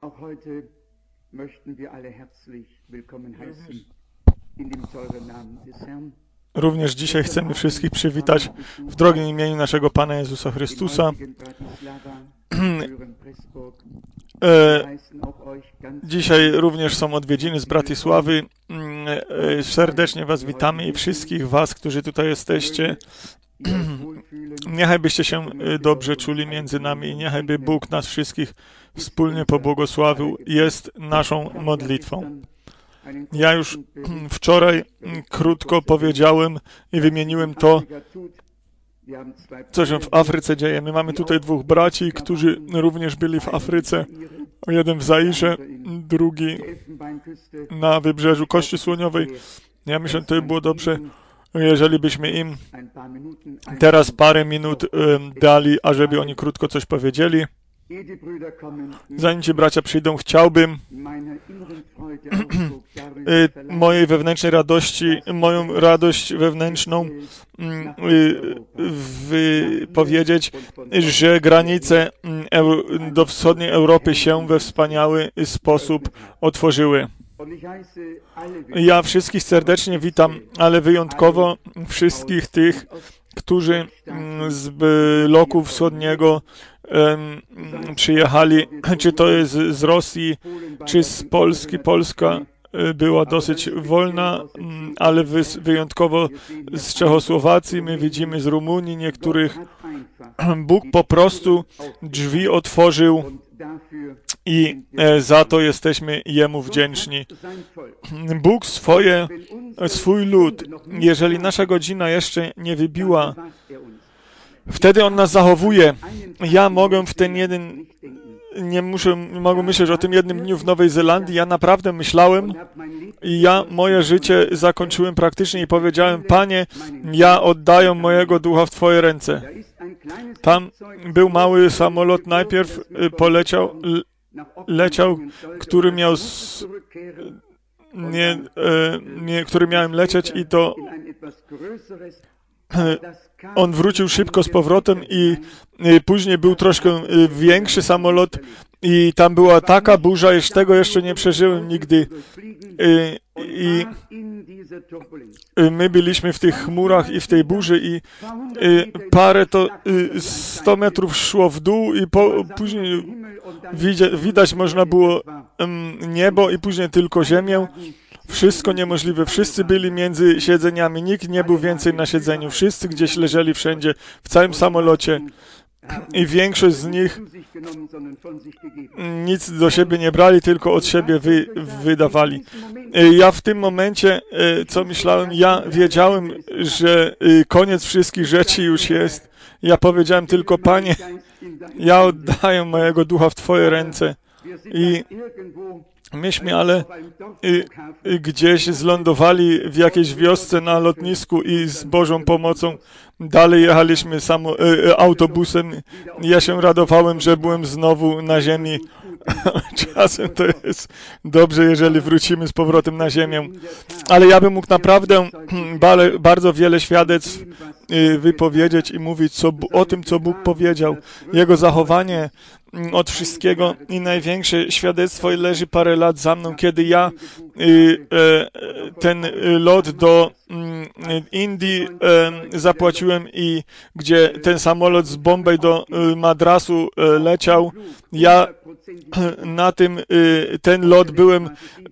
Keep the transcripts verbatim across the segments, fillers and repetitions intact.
Auch heute möchten wir alle herzlich willkommen heißen in dem teuren Namen des Herrn. Również dzisiaj chcemy wszystkich przywitać w drogim imieniu naszego Pana Jezusa Chrystusa. E, dzisiaj również są odwiedziny z Bratysławy. E, serdecznie Was witamy i wszystkich Was, którzy tutaj jesteście. Niechaj byście się dobrze czuli między nami i niechaj by Bóg nas wszystkich wspólnie pobłogosławił, jest naszą modlitwą. Ja już wczoraj krótko powiedziałem i wymieniłem to, co się w Afryce dzieje. My mamy tutaj dwóch braci, którzy również byli w Afryce. Jeden w Zairze, drugi na wybrzeżu Kości Słoniowej. Ja myślę, że to by było dobrze, jeżeli byśmy im teraz parę minut um, dali, ażeby oni krótko coś powiedzieli. Zanim ci bracia przyjdą, chciałbym mojej wewnętrznej radości, moją radość wewnętrzną powiedzieć, że granice do wschodniej Europy się we wspaniały sposób otworzyły. Ja wszystkich serdecznie witam, ale wyjątkowo wszystkich tych, którzy z bloku wschodniego um, przyjechali, czy to jest z Rosji, czy z Polski. Polska była dosyć wolna, ale wyjątkowo z Czechosłowacji, my widzimy z Rumunii niektórych. Bóg po prostu drzwi otworzył i za to jesteśmy Jemu wdzięczni. Bóg swoje, swój lud, jeżeli nasza godzina jeszcze nie wybiła, wtedy On nas zachowuje. Ja mogę w ten jeden, nie muszę, mogę myśleć o tym jednym dniu w Nowej Zelandii, ja naprawdę myślałem i ja moje życie zakończyłem praktycznie i powiedziałem: Panie, ja oddaję mojego ducha w Twoje ręce. Tam był mały samolot, najpierw poleciał, leciał, który miał, nie, nie, który miałem lecieć i to on wrócił szybko z powrotem i później był troszkę większy samolot i tam była taka burza, że tego jeszcze nie przeżyłem nigdy. I, i my byliśmy w tych chmurach i w tej burzy i parę to sto metrów szło w dół i po, później widać, widać można było niebo i później tylko ziemię. Wszystko niemożliwe. Wszyscy byli między siedzeniami. Nikt nie był więcej na siedzeniu. Wszyscy gdzieś leżeli wszędzie, w całym samolocie. I większość z nich nic do siebie nie brali, tylko od siebie wy, wydawali. Ja w tym momencie, co myślałem, ja wiedziałem, że koniec wszystkich rzeczy już jest. Ja powiedziałem tylko: Panie, ja oddaję mojego ducha w Twoje ręce. I myśmy ale y, y, gdzieś zlądowali w jakiejś wiosce na lotnisku i z Bożą pomocą dalej jechaliśmy samo, y, autobusem. Ja się radowałem, że byłem znowu na ziemi. Czasem to jest dobrze, jeżeli wrócimy z powrotem na ziemię. Ale ja bym mógł naprawdę bardzo wiele świadectw wypowiedzieć i mówić co, o tym, co Bóg powiedział. Jego zachowanie od wszystkiego i największe świadectwo leży parę lat za mną, kiedy ja ten lot do Indii zapłaciłem i gdzie ten samolot z Bombay do Madrasu leciał. Ja na tym, ten lot byłem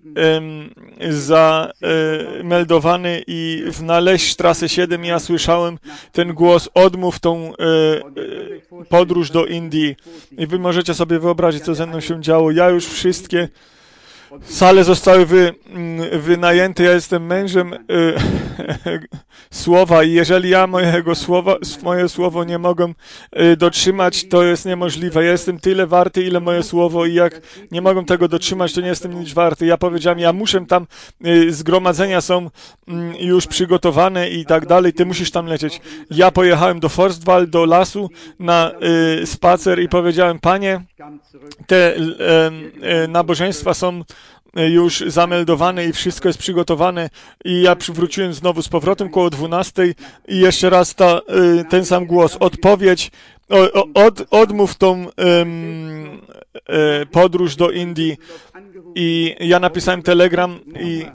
zameldowany i w Naleśstrasse siedem ja słyszałem ten głos: odmów tą podróż do Indii. I wy możecie sobie wyobrazić, co ze mną się działo. Ja już wszystkie sale zostały wy, wynajęte, ja jestem mężem y, słowa i jeżeli ja mojego słowa, moje słowo nie mogę y, dotrzymać, to jest niemożliwe. Ja jestem tyle warty, ile moje słowo i jak nie mogę tego dotrzymać, to nie jestem nic warty. Ja powiedziałem: ja muszę tam, y, zgromadzenia są y, już przygotowane i tak dalej, ty musisz tam lecieć. Ja pojechałem do Forstwall, do lasu na y, spacer i powiedziałem: Panie, te y, y, nabożeństwa są już zameldowane i wszystko jest przygotowane i ja wróciłem znowu z powrotem koło dwunastej i jeszcze raz ta, ten sam głos: odpowiedź o, o, od, odmów tą um, e, podróż do Indii. I ja napisałem telegram, i,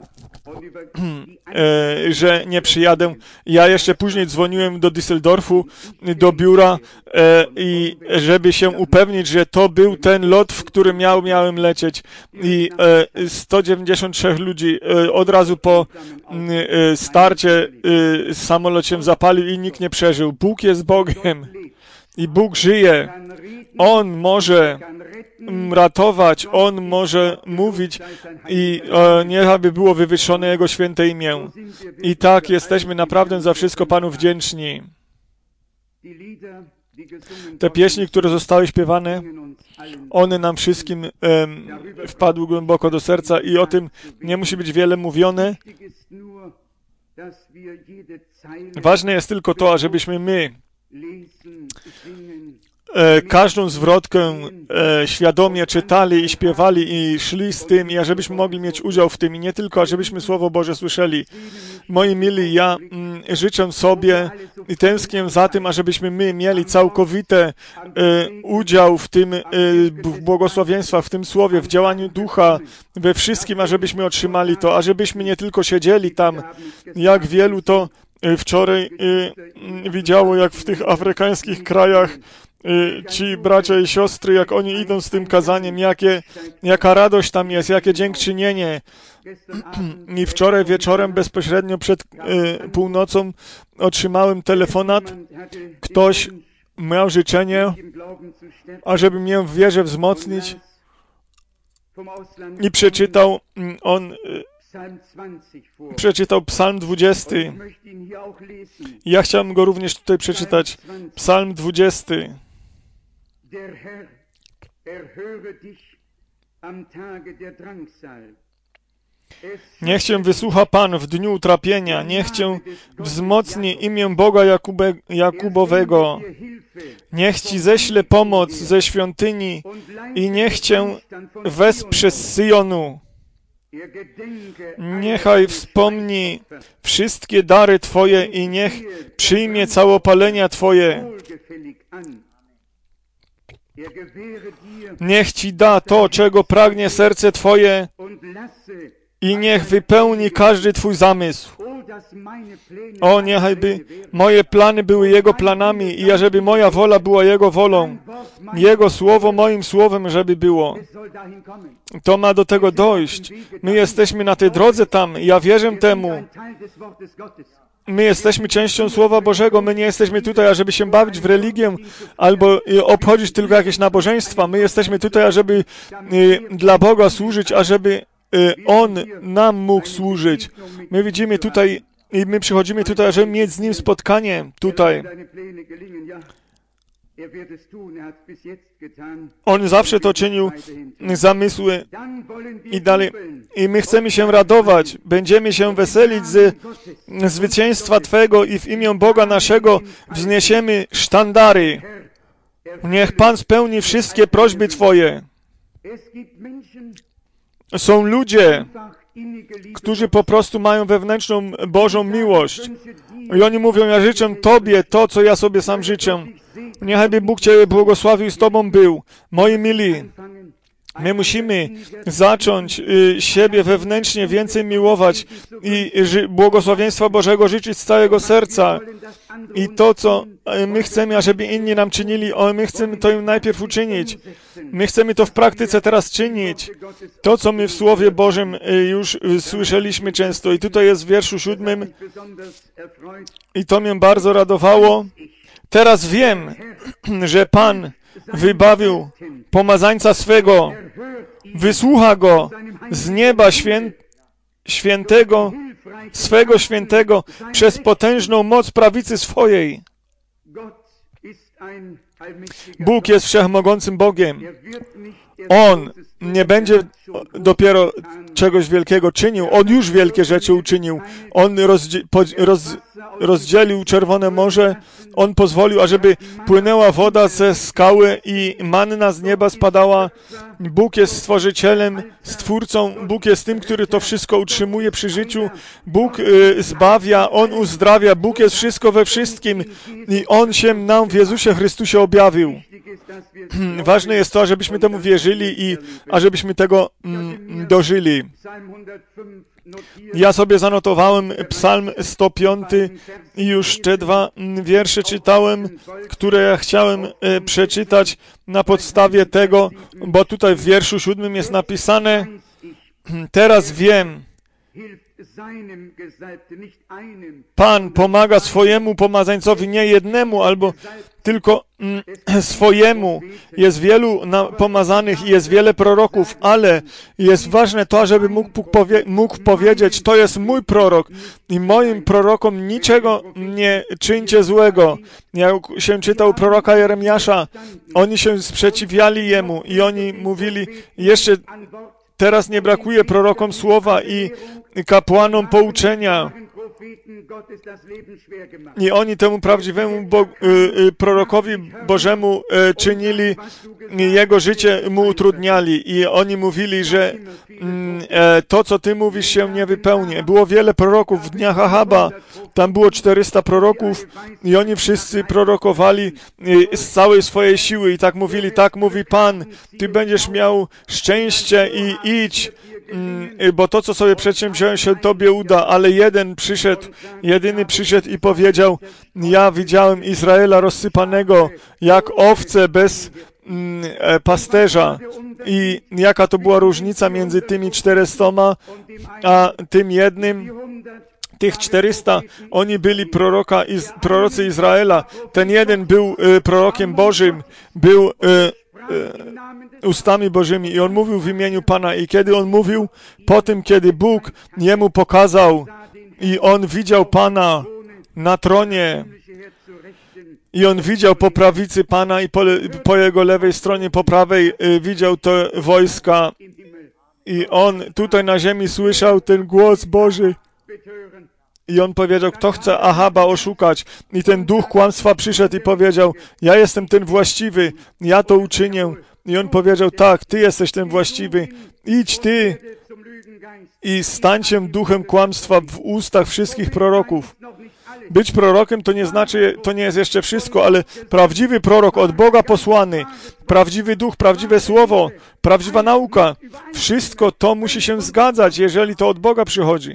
e, że nie przyjadę. Ja jeszcze później dzwoniłem do Düsseldorfu, do biura, e, i żeby się upewnić, że to był ten lot, w którym miał, miałem lecieć. I e, sto dziewięćdziesiąt trzy ludzi e, od razu po e, starcie e, samolot zapalił i nikt nie przeżył. Bóg jest Bogiem. I Bóg żyje. On może ratować, On może mówić i e, niech aby było wywyższone Jego święte imię. I tak jesteśmy naprawdę za wszystko Panu wdzięczni. Te pieśni, które zostały śpiewane, one nam wszystkim em, wpadły głęboko do serca i o tym nie musi być wiele mówione. Ważne jest tylko to, ażebyśmy my E, każdą zwrotkę e, świadomie czytali i śpiewali i szli z tym, i ażebyśmy mogli mieć udział w tym, i nie tylko, ażebyśmy Słowo Boże słyszeli. Moi mili, ja mm, życzę sobie i tęsknię za tym, ażebyśmy my mieli całkowity e, udział w tym, e, w błogosławieństwach, w tym Słowie, w działaniu Ducha, we wszystkim, ażebyśmy otrzymali to, ażebyśmy nie tylko siedzieli tam, jak wielu to wczoraj y, widziało, jak w tych afrykańskich krajach y, ci bracia i siostry, jak oni idą z tym kazaniem, jakie, jaka radość tam jest, jakie dziękczynienie. I wczoraj wieczorem, bezpośrednio przed y, północą, otrzymałem telefonat. Ktoś miał życzenie, ażeby mnie w wierze wzmocnić, i przeczytał on y, przeczytał Psalm dwudziesty. Ja chciałem go również tutaj przeczytać. Psalm dwudziesty. Niech Cię wysłucha Pan w dniu utrapienia, niech Cię wzmocni imię Boga Jakube, Jakubowego. Niech Ci ześle pomoc ze świątyni i niech Cię wesprze z Syjonu. Niechaj wspomni wszystkie dary Twoje i niech przyjmie całopalenia Twoje. Niech Ci da to, czego pragnie serce Twoje, i niech wypełni każdy Twój zamysł. O, niechajby moje plany były Jego planami i ażeby moja wola była Jego wolą. Jego słowo moim słowem, żeby było. To ma do tego dojść. My jesteśmy na tej drodze tam. Ja wierzę temu. My jesteśmy częścią Słowa Bożego. My nie jesteśmy tutaj, ażeby się bawić w religię albo obchodzić tylko jakieś nabożeństwa. My jesteśmy tutaj, ażeby dla Boga służyć, ażeby On nam mógł służyć. My widzimy tutaj i my przychodzimy tutaj, żeby mieć z Nim spotkanie tutaj. On zawsze to czynił, zamysły i dalej. I my chcemy się radować. Będziemy się weselić z zwycięstwa Twego i w imię Boga naszego wzniesiemy sztandary. Niech Pan spełni wszystkie prośby Twoje. Są ludzie, którzy po prostu mają wewnętrzną Bożą miłość. I oni mówią, ja życzę Tobie to, co ja sobie sam życzę. Niechaj Bóg Cię błogosławił, z Tobą był. Moi mili, my musimy zacząć y, siebie wewnętrznie więcej miłować i y, błogosławieństwa Bożego życzyć z całego serca. I to, co my chcemy, ażeby inni nam czynili, o, my chcemy to im najpierw uczynić. My chcemy to w praktyce teraz czynić. To, co my w Słowie Bożym już słyszeliśmy często. I tutaj jest w wierszu siódmym. I to mnie bardzo radowało. Teraz wiem, że Pan wybawił pomazańca swego, wysłucha go z nieba świę... świętego, swego świętego przez potężną moc prawicy swojej. Bóg jest wszechmogącym Bogiem. On nie będzie dopiero czegoś wielkiego czynił. On już wielkie rzeczy uczynił. On rozdzie roz rozdzielił Czerwone Morze. On pozwolił, ażeby płynęła woda ze skały i manna z nieba spadała. Bóg jest Stworzycielem, Stwórcą. Bóg jest tym, który to wszystko utrzymuje przy życiu. Bóg y, zbawia, On uzdrawia. Bóg jest wszystko we wszystkim i On się nam w Jezusie Chrystusie objawił. Ważne jest to, żebyśmy temu wierzyli i ażebyśmy tego mm, dożyli. Ja sobie zanotowałem Psalm sto pięć i już te dwa wiersze czytałem, które ja chciałem e, przeczytać na podstawie tego, bo tutaj w wierszu siódmym jest napisane: teraz wiem, Pan pomaga swojemu pomazańcowi, nie jednemu, albo tylko mm, swojemu. Jest wielu na, pomazanych i jest wiele proroków, ale jest ważne to, żeby mógł, powie, mógł powiedzieć, to jest mój prorok i moim prorokom niczego nie czyńcie złego. Jak się czytał proroka Jeremiasza, oni się sprzeciwiali jemu i oni mówili, jeszcze teraz nie brakuje prorokom słowa i kapłanom pouczenia. I oni temu prawdziwemu Bo y, y, prorokowi Bożemu y, czynili, jego życie mu utrudniali. I oni mówili, że y, to, co ty mówisz, się nie wypełni. Było wiele proroków w dniach Ahaba. Tam było czterysta proroków i oni wszyscy prorokowali y, z całej swojej siły. I tak mówili, tak mówi Pan, ty będziesz miał szczęście i idź. Bo to, co sobie przedsięwziąłem, się Tobie uda, ale jeden przyszedł, jedyny przyszedł i powiedział, ja widziałem Izraela rozsypanego jak owce bez mm, pasterza. I jaka to była różnica między tymi czterystoma a tym jednym? Tych czterysta, oni byli proroka, iz, prorocy Izraela. Ten jeden był y, prorokiem Bożym, był y, y, ustami Bożymi i on mówił w imieniu Pana. I kiedy on mówił, po tym, kiedy Bóg jemu pokazał i on widział Pana na tronie i on widział po prawicy Pana i po, po jego lewej stronie, po prawej y, widział te wojska i on tutaj na ziemi słyszał ten głos Boży. I on powiedział, kto chce Ahaba oszukać. I ten duch kłamstwa przyszedł i powiedział, ja jestem ten właściwy, ja to uczynię. I on powiedział, tak, ty jesteś ten właściwy, idź ty i stań się duchem kłamstwa w ustach wszystkich proroków. Być prorokiem to nie znaczy, to nie jest jeszcze wszystko, ale prawdziwy prorok od Boga posłany, prawdziwy duch, prawdziwe słowo, prawdziwa nauka, wszystko to musi się zgadzać, jeżeli to od Boga przychodzi.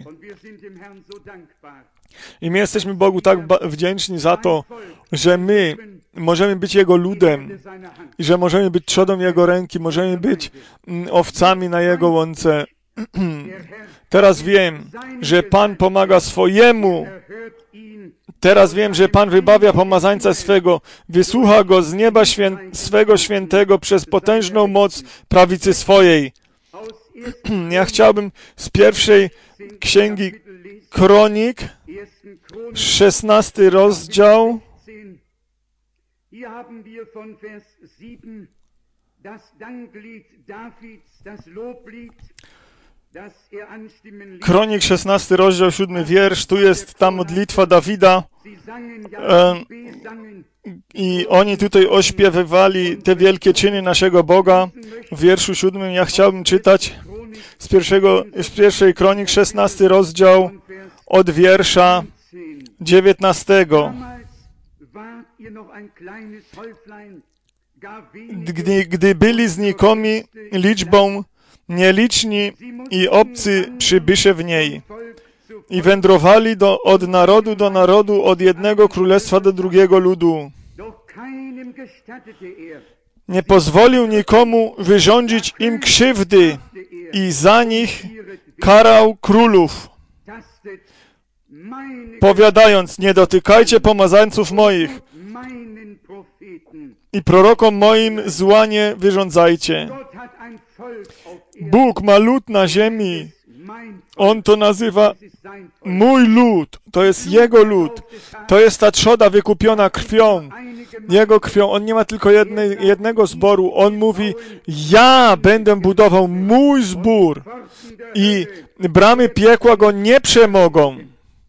I my jesteśmy Bogu tak wdzięczni za to, że my możemy być Jego ludem i że możemy być trzodą Jego ręki, możemy być owcami na Jego łące. Teraz wiem, że Pan pomaga swojemu. Teraz wiem, że Pan wybawia pomazańca swego, wysłucha go z nieba świę swego świętego przez potężną moc prawicy swojej. Ja chciałbym z pierwszej księgi Kronik, szesnasty rozdział, Kronik, szesnasty rozdział, siódmy wiersz, tu jest ta modlitwa Dawida e, i oni tutaj ośpiewywali te wielkie czyny naszego Boga. W wierszu siódmym ja chciałbym czytać z, pierwszego, z pierwszej Kronik, szesnasty rozdział od wiersza dziewiętnastego. Gdy, gdy byli znikomi liczbą, nieliczni i obcy przybysze w niej i wędrowali do, od narodu do narodu, od jednego królestwa do drugiego ludu. Nie pozwolił nikomu wyrządzić im krzywdy i za nich karał królów, powiadając, nie dotykajcie pomazańców moich i prorokom moim zła nie wyrządzajcie. Bóg ma lud na ziemi On to nazywa mój lud. To jest Jego lud. To jest ta trzoda wykupiona krwią. Jego krwią. On nie ma tylko jednej, jednego zboru. On mówi, ja będę budował mój zbór i bramy piekła go nie przemogą.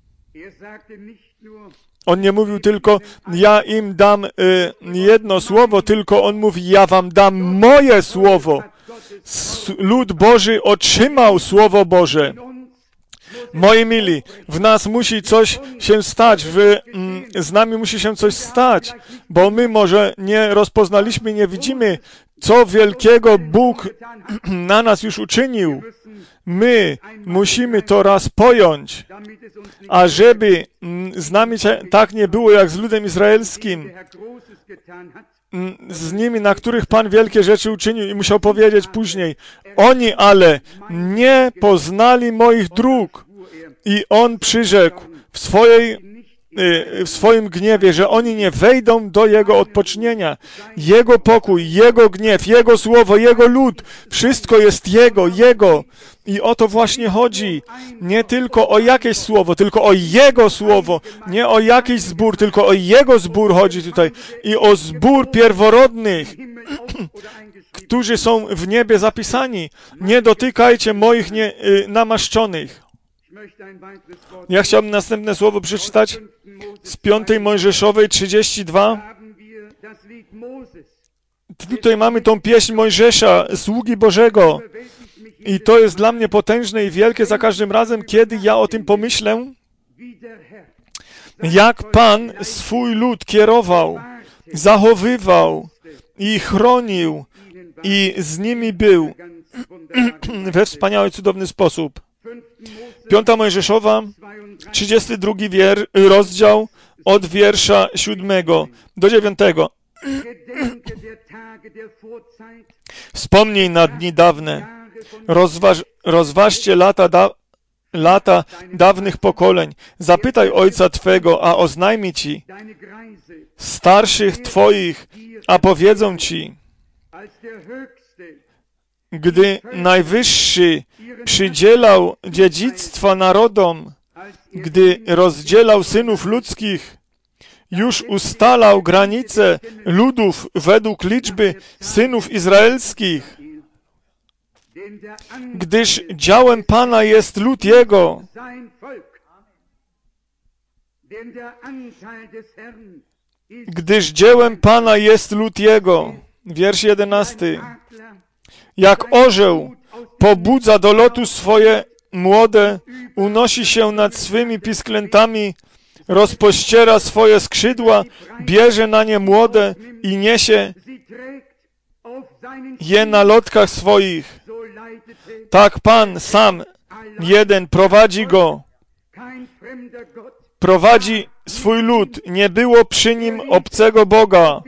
On nie mówił tylko, ja im dam y, jedno słowo, tylko on mówi, ja wam dam moje słowo. S- lud Boży otrzymał Słowo Boże. Moi mili, w nas musi coś się stać, w, mm, z nami musi się coś stać, bo my może nie rozpoznaliśmy, nie widzimy, co wielkiego Bóg na nas już uczynił. My musimy to raz pojąć, a żeby z nami tak nie było jak z ludem izraelskim, z nimi, na których Pan wielkie rzeczy uczynił i musiał powiedzieć później, oni ale nie poznali moich dróg. I On przyrzekł w swojej w swoim gniewie, że oni nie wejdą do Jego odpocznienia. Jego pokój, Jego gniew, Jego słowo, Jego lud, wszystko jest Jego, Jego. I o to właśnie chodzi. Nie tylko o jakieś słowo, tylko o Jego słowo. Nie o jakiś zbór, tylko o Jego zbór chodzi tutaj. I o zbór pierworodnych, którzy są w niebie zapisani. Nie dotykajcie moich nie, y, namaszczonych. Ja chciałbym następne słowo przeczytać z piątej Mojżeszowej trzydzieści dwa. Tutaj mamy tą pieśń Mojżesza, sługi Bożego. I to jest dla mnie potężne i wielkie za każdym razem, kiedy ja o tym pomyślę, jak Pan swój lud kierował, zachowywał i chronił i z nimi był we wspaniały, cudowny sposób. Piąta Mojżeszowa, trzydziesty drugi wier, rozdział od wiersza siódmego do dziewiątego. Wspomnij na dni dawne, rozważ, rozważcie lata, da, lata dawnych pokoleń. Zapytaj ojca Twego, a oznajmi Ci, starszych Twoich, a powiedzą Ci, gdy Najwyższy przydzielał dziedzictwa narodom, gdy rozdzielał synów ludzkich, już ustalał granice ludów według liczby synów izraelskich, gdyż działem Pana jest lud Jego. Gdyż dziełem Pana jest lud Jego. Wiersz jedenasty. Jak orzeł pobudza do lotu swoje młode, unosi się nad swymi pisklętami, rozpościera swoje skrzydła, bierze na nie młode i niesie je na lotkach swoich. Tak Pan sam jeden prowadzi go. Prowadzi swój lud. Nie było przy nim obcego Boga.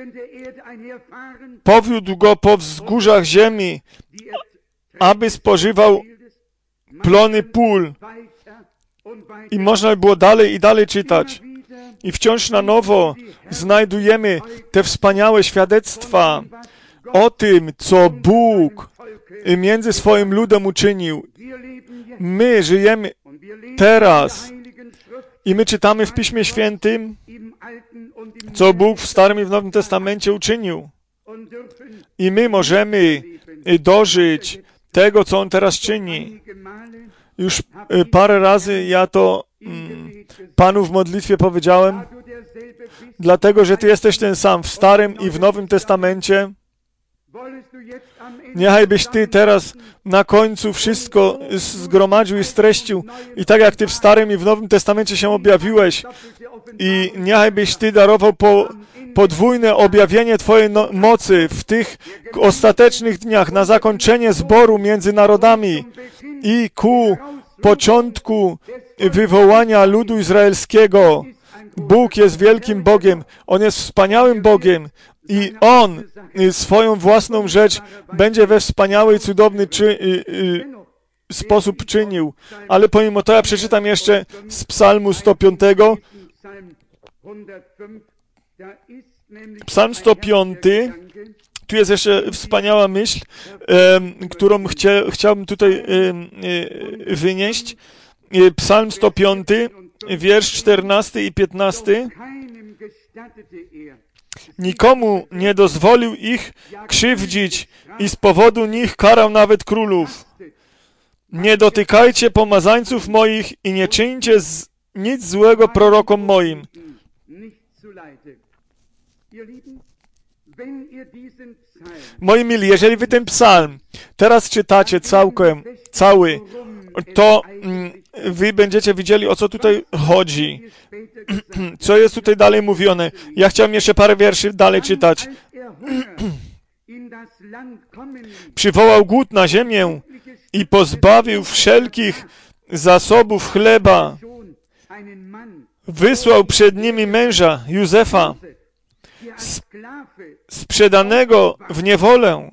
Powiódł go po wzgórzach ziemi, aby spożywał plony pól. I można by było dalej i dalej czytać. I wciąż na nowo znajdujemy te wspaniałe świadectwa o tym, co Bóg między swoim ludem uczynił. My żyjemy teraz i my czytamy w Piśmie Świętym, co Bóg w Starym i w Nowym Testamencie uczynił. I my możemy dożyć tego, co On teraz czyni. Już parę razy ja to mm, Panu w modlitwie powiedziałem, dlatego, że Ty jesteś ten sam w Starym i w Nowym Testamencie. Niechaj byś Ty teraz na końcu wszystko zgromadził i streścił i tak jak Ty w Starym i w Nowym Testamencie się objawiłeś i niechaj byś Ty darował po, podwójne objawienie Twojej no, mocy w tych ostatecznych dniach na zakończenie zboru między narodami i ku początku wywołania ludu izraelskiego. Bóg jest wielkim Bogiem. On jest wspaniałym Bogiem. I On swoją własną rzecz będzie we wspaniały i cudowny czy, y, y, sposób czynił. Ale pomimo to ja przeczytam jeszcze z Psalmu sto piątego. Psalm sto piąty, tu jest jeszcze wspaniała myśl, e, którą chcia, chciałbym tutaj e, e, wynieść. E, Psalm sto pięć, wiersz czternasty i piętnasty. Nikomu nie dozwolił ich krzywdzić i z powodu nich karał nawet królów. Nie dotykajcie pomazańców moich i nie czyńcie z, nic złego prorokom moim. Moi mili, jeżeli wy ten psalm teraz czytacie całkiem, cały, to mm, wy będziecie widzieli, o co tutaj chodzi. Co jest tutaj dalej mówione. Ja chciałem jeszcze parę wierszy dalej czytać. Przywołał głód na ziemię i pozbawił wszelkich zasobów chleba. Wysłał przed nimi męża, Józefa, sprzedanego w niewolę.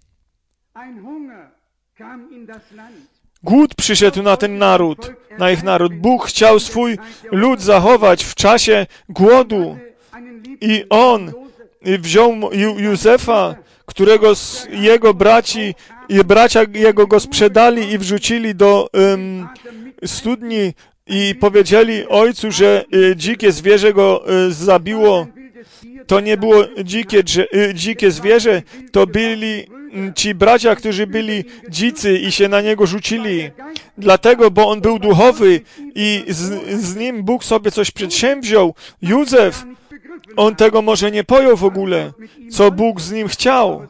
Głód przyszedł na ten naród, na ich naród. Bóg chciał swój lud zachować w czasie głodu i On wziął Józefa, którego jego braci i bracia jego go sprzedali i wrzucili do um, studni i powiedzieli ojcu, że y, dzikie zwierzę go y, zabiło. To nie było dzikie, y, dzikie zwierzę, to byli ci bracia, którzy byli dzicy i się na niego rzucili. Dlatego, bo on był duchowy i z, z nim Bóg sobie coś przedsięwziął. Józef, on tego może nie pojął w ogóle, co Bóg z nim chciał.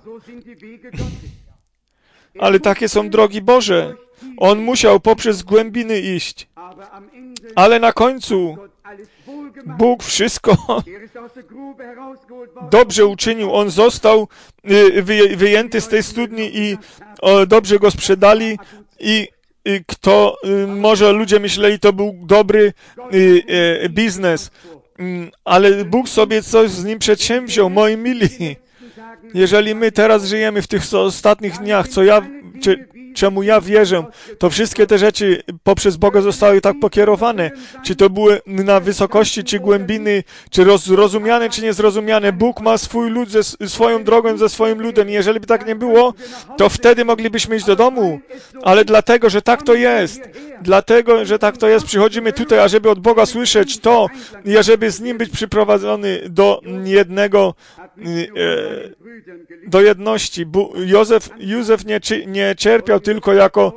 Ale takie są drogi Boże. On musiał poprzez głębiny iść. Ale na końcu Bóg wszystko dobrze uczynił. On został wyjęty z tej studni i dobrze go sprzedali i kto, może ludzie myśleli, to był dobry biznes, ale Bóg sobie coś z nim przedsięwziął, moi mili. Jeżeli my teraz żyjemy w tych ostatnich dniach, co ja, czy, czemu ja wierzę, to wszystkie te rzeczy poprzez Boga zostały tak pokierowane. Czy to były na wysokości, czy głębiny, czy rozumiane, czy niezrozumiane. Bóg ma swój lud ze swoją drogą, ze swoim ludem. I jeżeli by tak nie było, to wtedy moglibyśmy iść do domu. Ale dlatego, że tak to jest, dlatego, że tak to jest, przychodzimy tutaj, ażeby od Boga słyszeć to i ażeby z Nim być przyprowadzony do jednego, do jedności. Józef, Józef nie, nie cierpiał tylko jako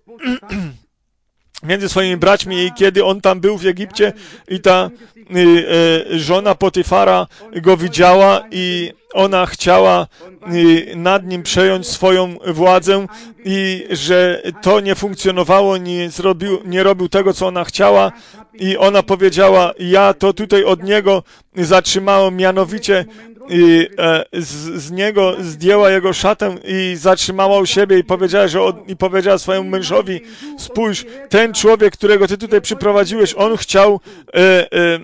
między swoimi braćmi i kiedy on tam był w Egipcie i ta y, y, żona Potyfara go widziała i ona chciała y, nad nim przejąć swoją władzę i że to nie funkcjonowało, nie, zrobił, nie robił tego, co ona chciała i ona powiedziała, ja to tutaj od niego zatrzymałem, mianowicie i e, z, z niego zdjęła jego szatę i zatrzymała u siebie i powiedziała, że od, i powiedziała swojemu mężowi, spójrz, ten człowiek, którego ty tutaj przyprowadziłeś, on chciał e, e,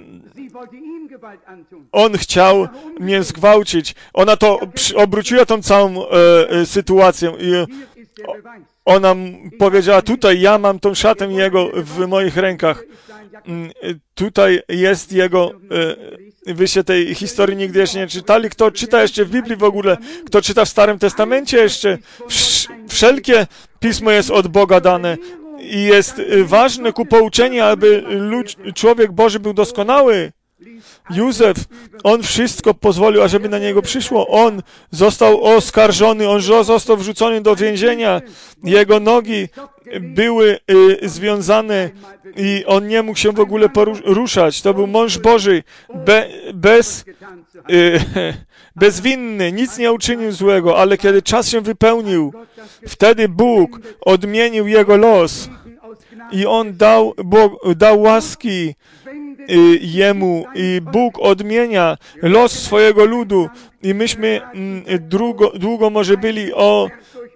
on chciał mnie zgwałcić. Ona to przy, obróciła tą całą e, e, sytuację i o, ona powiedziała, tutaj ja mam tą szatę jego w moich rękach. Tutaj jest jego... E, Wyście tej historii nigdy jeszcze nie czytali. Kto czyta jeszcze w Biblii w ogóle? Kto czyta w Starym Testamencie jeszcze? Wszelkie Pismo jest od Boga dane i jest ważne ku pouczeniu, aby lud, człowiek Boży był doskonały. Józef, on wszystko pozwolił, ażeby na niego przyszło. On został oskarżony, on został wrzucony do więzienia. Jego nogi były y, związane i on nie mógł się w ogóle poruszać. To był mąż Boży, be, bez, y, bezwinny, nic nie uczynił złego, ale kiedy czas się wypełnił, wtedy Bóg odmienił jego los i on dał, Bóg, dał łaski y, jemu i Bóg odmienia los swojego ludu i myśmy y, długo, długo może byli o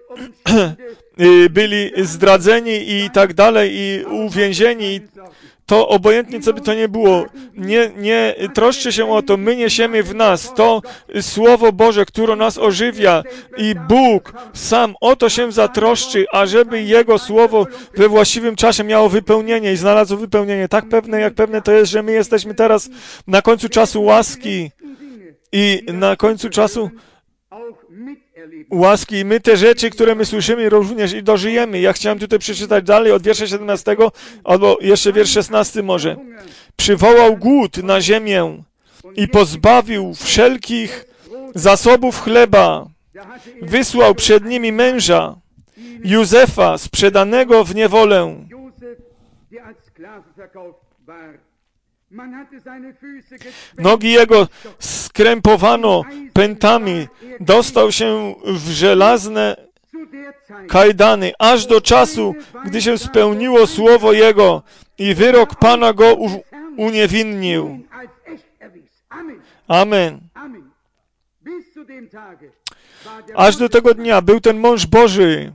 byli zdradzeni i tak dalej, i uwięzieni, to obojętnie co by to nie było, nie, nie troszczy się o to, my niesiemy w nas to Słowo Boże, które nas ożywia i Bóg sam o to się zatroszczy, ażeby Jego Słowo we właściwym czasie miało wypełnienie i znalazło wypełnienie. Tak pewne, jak pewne to jest, że my jesteśmy teraz na końcu czasu łaski i na końcu czasu łaski i my te rzeczy, które my słyszymy, również i dożyjemy. Ja chciałem tutaj przeczytać dalej od wiersza siedemnastego, albo jeszcze wiersz szesnasty może. Przywołał głód na ziemię i pozbawił wszelkich zasobów chleba. Wysłał przed nimi męża, Józefa, sprzedanego w niewolę. Nogi jego skrępowano pętami, dostał się w żelazne kajdany, aż do czasu, gdy się spełniło słowo jego i wyrok Pana go u- uniewinnił. Amen. Aż do tego dnia był ten mąż Boży.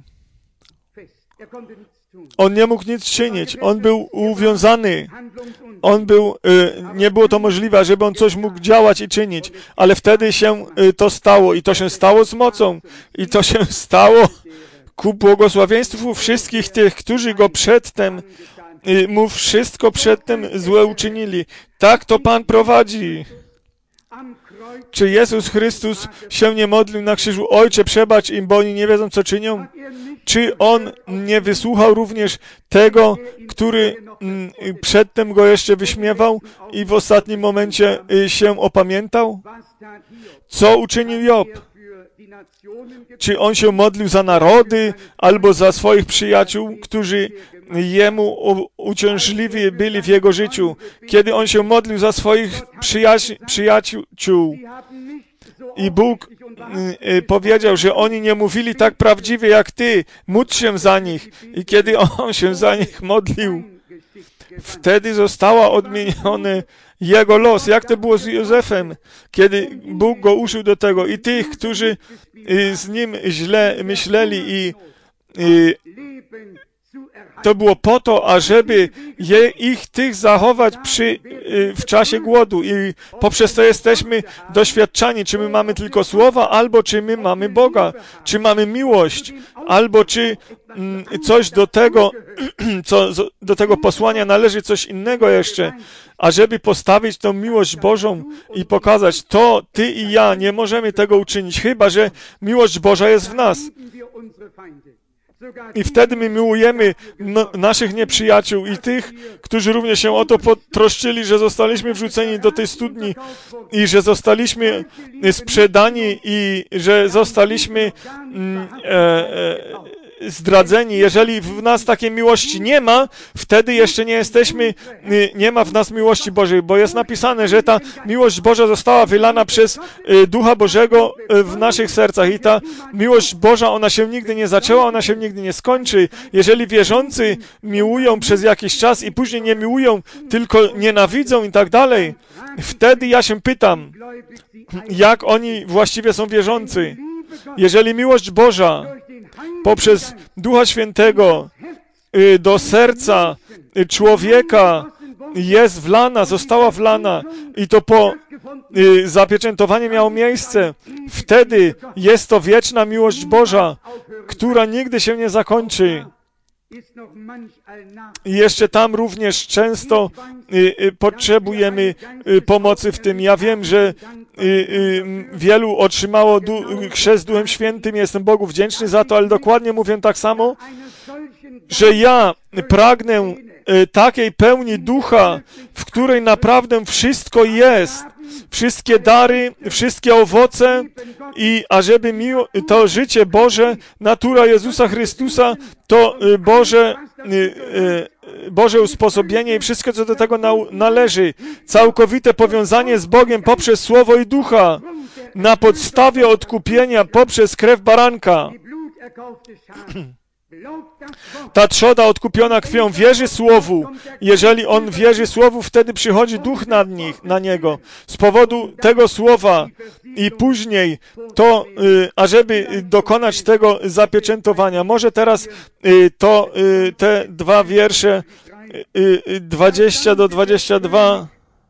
On nie mógł nic czynić. On był uwiązany. On był, y, nie było to możliwe, żeby on coś mógł działać i czynić. Ale wtedy się y, to stało. I to się stało z mocą. I to się stało ku błogosławieństwu wszystkich tych, którzy go przedtem, y, mu wszystko przedtem złe uczynili. Tak to Pan prowadzi. Czy Jezus Chrystus się nie modlił na krzyżu? Ojcze, przebacz im, bo oni nie wiedzą, co czynią? Czy On nie wysłuchał również tego, który mm, przedtem go jeszcze wyśmiewał i w ostatnim momencie y, się opamiętał? Co uczynił Job? Czy on się modlił za narody albo za swoich przyjaciół, którzy jemu uciążliwi byli w jego życiu? Kiedy on się modlił za swoich przyjaciół, przyjaciół i Bóg y, y, powiedział, że oni nie mówili tak prawdziwie jak ty, módl się za nich. I kiedy on się za nich modlił, wtedy została odmieniony jego los. Jak to było z Józefem, kiedy Bóg go użył do tego i tych, którzy y, z nim źle myśleli i y, to było po to, ażeby je, ich tych zachować przy, y, w czasie głodu i poprzez to jesteśmy doświadczani, czy my mamy tylko słowa, albo czy my mamy Boga, czy mamy miłość, albo czy mm, coś do tego, co do tego posłania należy coś innego jeszcze, ażeby postawić tą miłość Bożą i pokazać, to ty i ja nie możemy tego uczynić, chyba że miłość Boża jest w nas. I wtedy my miłujemy no, naszych nieprzyjaciół i tych, którzy również się o to potroszczyli, że zostaliśmy wrzuceni do tej studni i że zostaliśmy sprzedani i że zostaliśmy mm, e, e, zdradzeni. Jeżeli w nas takiej miłości nie ma, wtedy jeszcze nie jesteśmy, nie ma w nas miłości Bożej, bo jest napisane, że ta miłość Boża została wylana przez Ducha Bożego w naszych sercach i ta miłość Boża, ona się nigdy nie zaczęła, ona się nigdy nie skończy. Jeżeli wierzący miłują przez jakiś czas i później nie miłują, tylko nienawidzą i tak dalej, wtedy ja się pytam, jak oni właściwie są wierzący. Jeżeli miłość Boża poprzez Ducha Świętego y, do serca y, człowieka jest wlana, została wlana i to po y, zapieczętowanie miało miejsce, wtedy jest to wieczna miłość Boża, która nigdy się nie zakończy. I jeszcze tam również często y, y, potrzebujemy y, pomocy w tym. Ja wiem, że y, y, wielu otrzymało du- chrzest Duchem Świętym. Jestem Bogu wdzięczny za to, ale dokładnie mówię tak samo, że ja pragnę y, takiej pełni Ducha, w której naprawdę wszystko jest. Wszystkie dary, wszystkie owoce i ażeby miło, to życie Boże, natura Jezusa Chrystusa, to Boże, Boże usposobienie i wszystko, co do tego należy. Całkowite powiązanie z Bogiem poprzez Słowo i Ducha, na podstawie odkupienia poprzez krew baranka. Ta trzoda odkupiona krwią wierzy Słowu. Jeżeli on wierzy Słowu, wtedy przychodzi Duch na, nich, na niego. Z powodu tego Słowa i później to, y, ażeby dokonać tego zapieczętowania. Może teraz y, to, y, te dwa wiersze y, y, dwadzieścia do dwudziestu dwóch.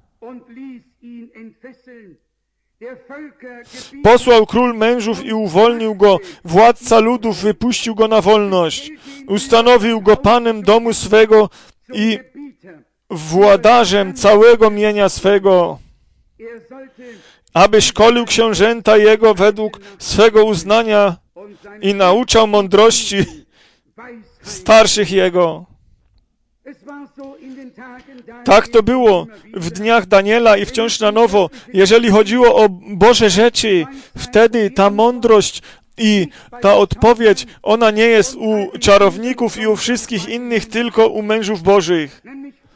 Posłał król mężów i uwolnił go, władca ludów wypuścił go na wolność, ustanowił go panem domu swego i władarzem całego mienia swego. aby szkolił książęta Jego według swego uznania i nauczał mądrości starszych Jego. Tak to było w dniach Daniela i wciąż na nowo. Jeżeli chodziło o Boże rzeczy, wtedy ta mądrość i ta odpowiedź, ona nie jest u czarowników i u wszystkich innych, tylko u mężów Bożych.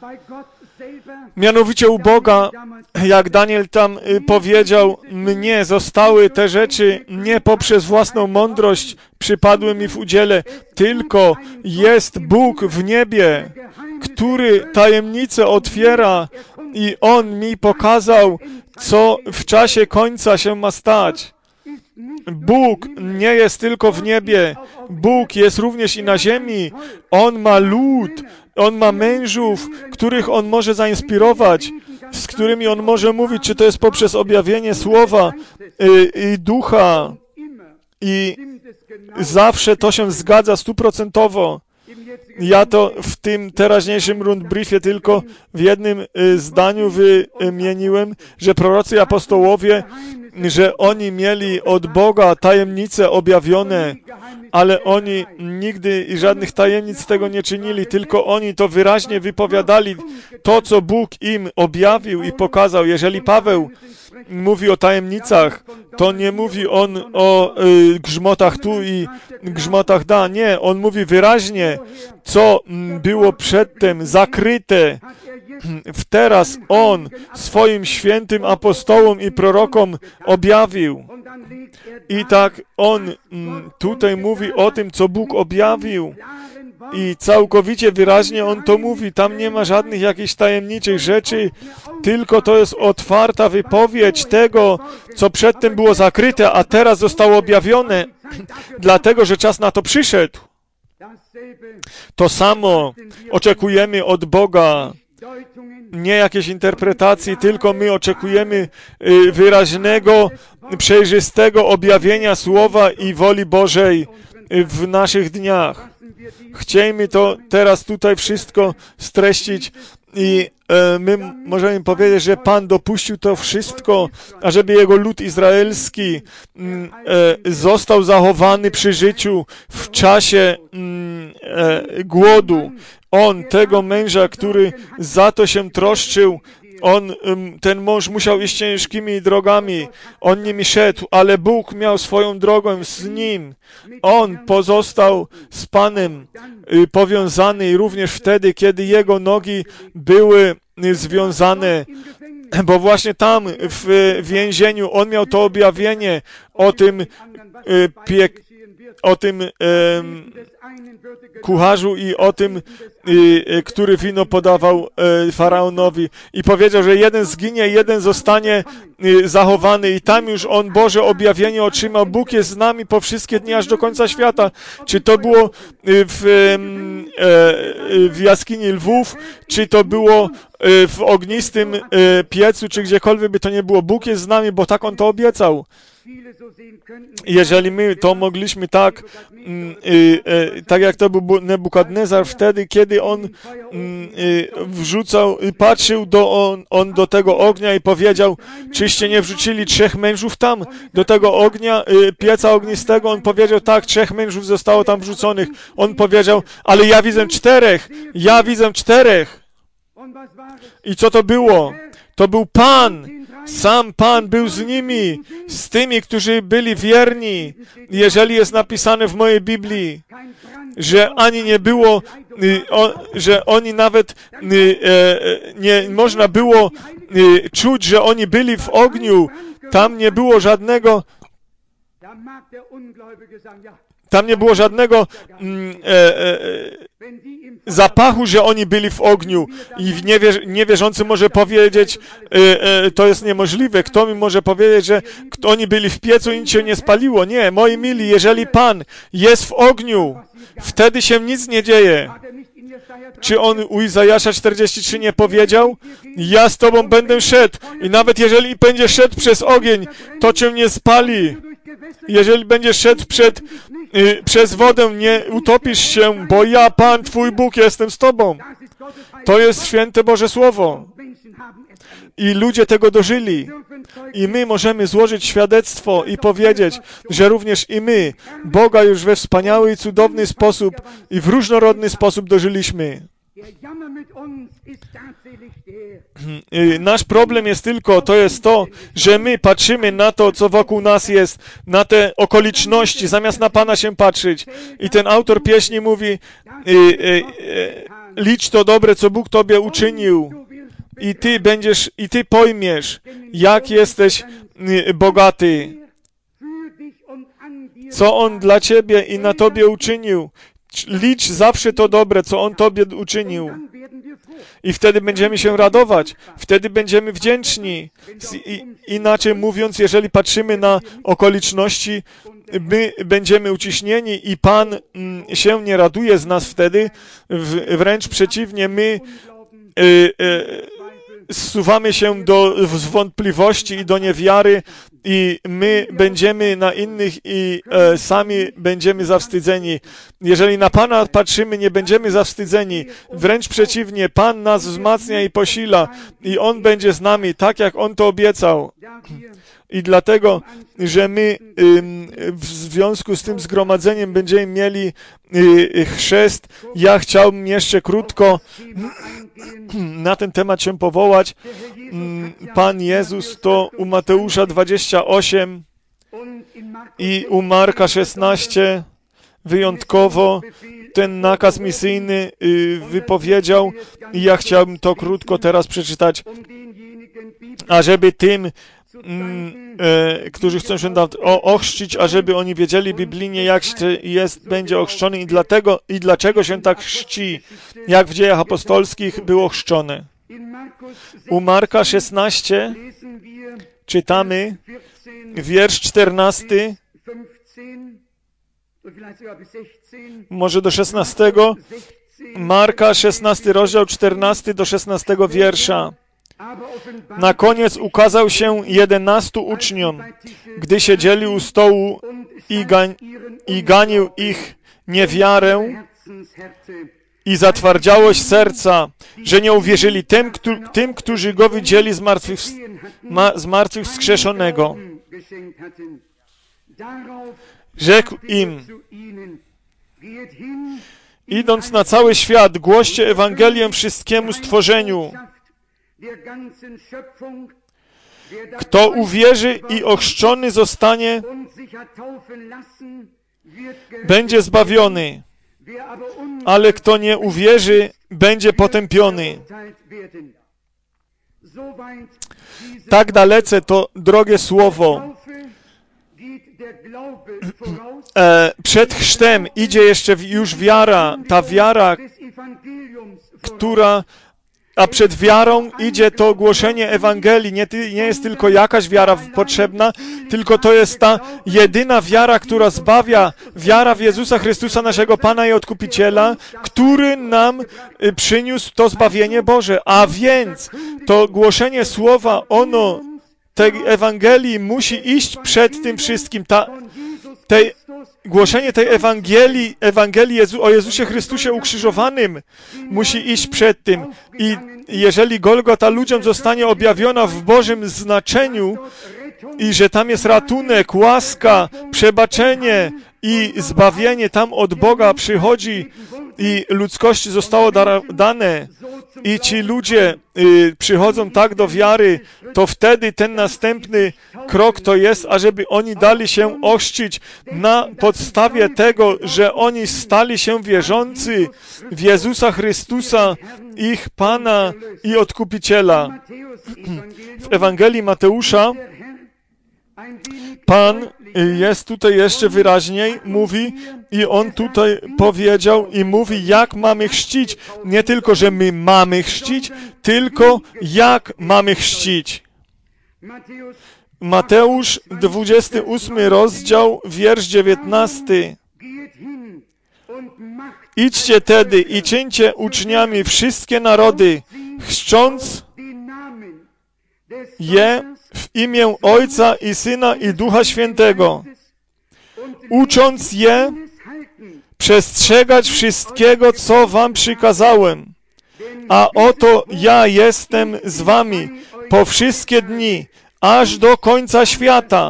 Mianowicie u Boga, jak Daniel tam y, powiedział, mnie zostały te rzeczy nie poprzez własną mądrość przypadły mi w udziale, tylko jest Bóg w niebie, który tajemnice otwiera i On mi pokazał, co w czasie końca się ma stać. Bóg nie jest tylko w niebie, Bóg jest również i na ziemi. On ma lud, On ma mężów, których On może zainspirować, z którymi On może mówić, czy to jest poprzez objawienie słowa i, i ducha. I zawsze to się zgadza stuprocentowo. Ja to w tym teraźniejszym rundbriefie tylko w jednym zdaniu wymieniłem, że prorocy i apostołowie, że oni mieli od Boga tajemnice objawione, ale oni nigdy i żadnych tajemnic tego nie czynili, tylko oni to wyraźnie wypowiadali, to, co Bóg im objawił i pokazał. Jeżeli Paweł mówi o tajemnicach, to nie mówi on o y, grzmotach tu i grzmotach da. Nie, on mówi wyraźnie, co było przedtem zakryte. W teraz on swoim świętym apostołom i prorokom objawił. I tak on tutaj mówi o tym, co Bóg objawił. I całkowicie wyraźnie on to mówi. Tam nie ma żadnych jakichś tajemniczych rzeczy, tylko to jest otwarta wypowiedź tego, co przedtem było zakryte, a teraz zostało objawione, dlatego, że czas na to przyszedł. To samo oczekujemy od Boga. Nie jakiejś interpretacji, tylko my oczekujemy wyraźnego, przejrzystego objawienia Słowa i woli Bożej w naszych dniach. Chciejmy to teraz tutaj wszystko streścić i e, my możemy powiedzieć, że Pan dopuścił to wszystko, ażeby Jego lud izraelski m, e, został zachowany przy życiu w czasie m, e, głodu. On, tego męża, który za to się troszczył, on, ten mąż musiał iść ciężkimi drogami, on nimi szedł, ale Bóg miał swoją drogą z nim. On pozostał z Panem powiązany i również wtedy, kiedy jego nogi były związane, bo właśnie tam w więzieniu on miał to objawienie o tym piek o tym e, kucharzu i o tym, e, który wino podawał e, faraonowi. I powiedział, że jeden zginie, jeden zostanie e, zachowany. I tam już on Boże objawienie otrzymał. Bóg jest z nami po wszystkie dni, aż do końca świata. Czy to było w, e, w jaskini lwów, czy to było w ognistym e, piecu, czy gdziekolwiek by to nie było. Bóg jest z nami, bo tak on to obiecał. Jeżeli my to mogliśmy tak, mm, y, y, tak jak to był Nebukadnezar wtedy, kiedy on y, y, wrzucał, y, patrzył do, on, on do tego ognia i powiedział, czyście nie wrzucili trzech mężów tam, do tego ognia, y, pieca ognistego, on powiedział, tak, trzech mężów zostało tam wrzuconych. On powiedział, ale ja widzę czterech, ja widzę czterech. I co to było? To był Pan. Sam Pan był z nimi, z tymi, którzy byli wierni. Jeżeli jest napisane w mojej Biblii, że ani nie było, że oni nawet nie można było czuć, że oni byli w ogniu. Tam nie było żadnego Tam nie było żadnego mm, e, e, zapachu, że oni byli w ogniu. I niewierz, niewierzący może powiedzieć, e, e, to jest niemożliwe. Kto mi może powiedzieć, że oni byli w piecu i nic się nie spaliło? Nie, moi mili, jeżeli Pan jest w ogniu, wtedy się nic nie dzieje. Czy on u Izajasza czterdzieści trzy nie powiedział? Ja z Tobą będę szedł i nawet jeżeli będziesz szedł przez ogień, to Cię nie spali. Jeżeli będziesz szedł przed, y, przez wodę, nie utopisz się, bo ja, Pan, Twój Bóg, jestem z Tobą. To jest święte Boże Słowo. I ludzie tego dożyli. I my możemy złożyć świadectwo i powiedzieć, że również i my Boga już we wspaniały i cudowny sposób i w różnorodny sposób dożyliśmy. Nasz problem jest tylko, to jest to, że my patrzymy na to, co wokół nas jest, na te okoliczności, zamiast na Pana się patrzeć. I ten autor pieśni mówi, y, y, y, licz to dobre, co Bóg Tobie uczynił. I Ty będziesz, i Ty pojmiesz, jak jesteś y, bogaty. Co On dla Ciebie i na Tobie uczynił. Licz zawsze to dobre, co On Tobie uczynił. I wtedy będziemy się radować. Wtedy będziemy wdzięczni. I, inaczej mówiąc, jeżeli patrzymy na okoliczności, my będziemy uciśnieni i Pan mm, się nie raduje z nas wtedy. W, wręcz przeciwnie, my y, y, zsuwamy się do wątpliwości i do niewiary i my będziemy na innych i e, sami będziemy zawstydzeni. Jeżeli na Pana patrzymy, nie będziemy zawstydzeni. Wręcz przeciwnie, Pan nas wzmacnia i posila i On będzie z nami, tak jak On to obiecał. I dlatego, że my ym, w związku z tym zgromadzeniem będziemy mieli y, chrzest, ja chciałbym jeszcze krótko na ten temat się powołać. Pan Jezus to u Mateusza dwadzieścia osiem i u Marka szesnaście wyjątkowo ten nakaz misyjny y, wypowiedział i ja chciałbym to krótko teraz przeczytać, ażeby tym, Mm, e, którzy chcą się o, ochrzcić, ażeby oni wiedzieli biblijnie, jak jest, będzie ochrzczony i dlatego, i dlaczego się tak chrzci, jak w Dziejach Apostolskich było chrzczone. U Marka szesnaście czytamy wiersz czternasty, może do szesnastego, Marka szesnasty rozdział, czternasty do szesnastego wiersza. Na koniec ukazał się jedenastu uczniom, gdy siedzieli u stołu i, gań, i ganił ich niewiarę i zatwardziałość serca, że nie uwierzyli tym, któ tym którzy go widzieli zmartwychwskrzeszonego. Rzekł im, idąc na cały świat, głoście Ewangelię wszystkiemu stworzeniu. Kto uwierzy i ochrzczony zostanie, będzie zbawiony, ale kto nie uwierzy, będzie potępiony. Tak dalece to drogie słowo. E, przed chrztem idzie jeszcze już wiara, ta wiara, która a przed wiarą idzie to głoszenie Ewangelii. Nie, nie jest tylko jakaś wiara potrzebna, tylko to jest ta jedyna wiara, która zbawia. Wiara w Jezusa Chrystusa, naszego Pana i Odkupiciela, który nam przyniósł to zbawienie Boże. A więc to głoszenie słowa, ono, tej Ewangelii musi iść przed tym wszystkim. Ta, tej, głoszenie tej Ewangelii, Ewangelii Jezu, o Jezusie Chrystusie ukrzyżowanym musi iść przed tym. I jeżeli Golgota ludziom zostanie objawiona w Bożym znaczeniu i że tam jest ratunek, łaska, przebaczenie i zbawienie tam od Boga przychodzi i ludzkości zostało dane i ci ludzie y, przychodzą tak do wiary, to wtedy ten następny krok to jest, ażeby oni dali się ochrzcić na podstawie tego, że oni stali się wierzący w Jezusa Chrystusa, ich Pana i Odkupiciela. W Ewangelii Mateusza Pan jest tutaj jeszcze wyraźniej, mówi i On tutaj powiedział i mówi, jak mamy chrzcić. Nie tylko, że my mamy chrzcić, tylko jak mamy chrzcić. Mateusz, dwudziesty ósmy rozdział, wiersz dziewiętnasty. Idźcie tedy i czyńcie uczniami wszystkie narody, chrzcząc je w imię Ojca i Syna i Ducha Świętego, ucząc je przestrzegać wszystkiego, co wam przykazałem. A oto ja jestem z wami po wszystkie dni, aż do końca świata.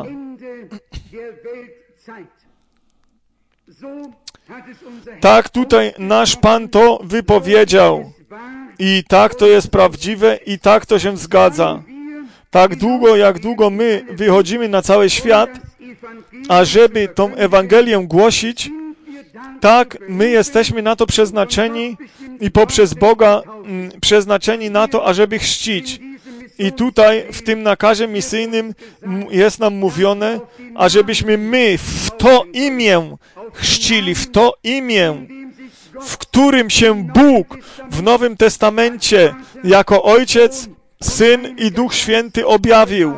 Tak tutaj nasz Pan to wypowiedział. I tak to jest prawdziwe i tak to się zgadza. Tak długo, jak długo my wychodzimy na cały świat, ażeby tą Ewangelię głosić, tak my jesteśmy na to przeznaczeni i poprzez Boga m, przeznaczeni na to, ażeby chrzcić. I tutaj w tym nakazie misyjnym jest nam mówione, ażebyśmy my w to imię chrzcili, w to imię, w którym się Bóg w Nowym Testamencie jako Ojciec, Syn i Duch Święty objawił.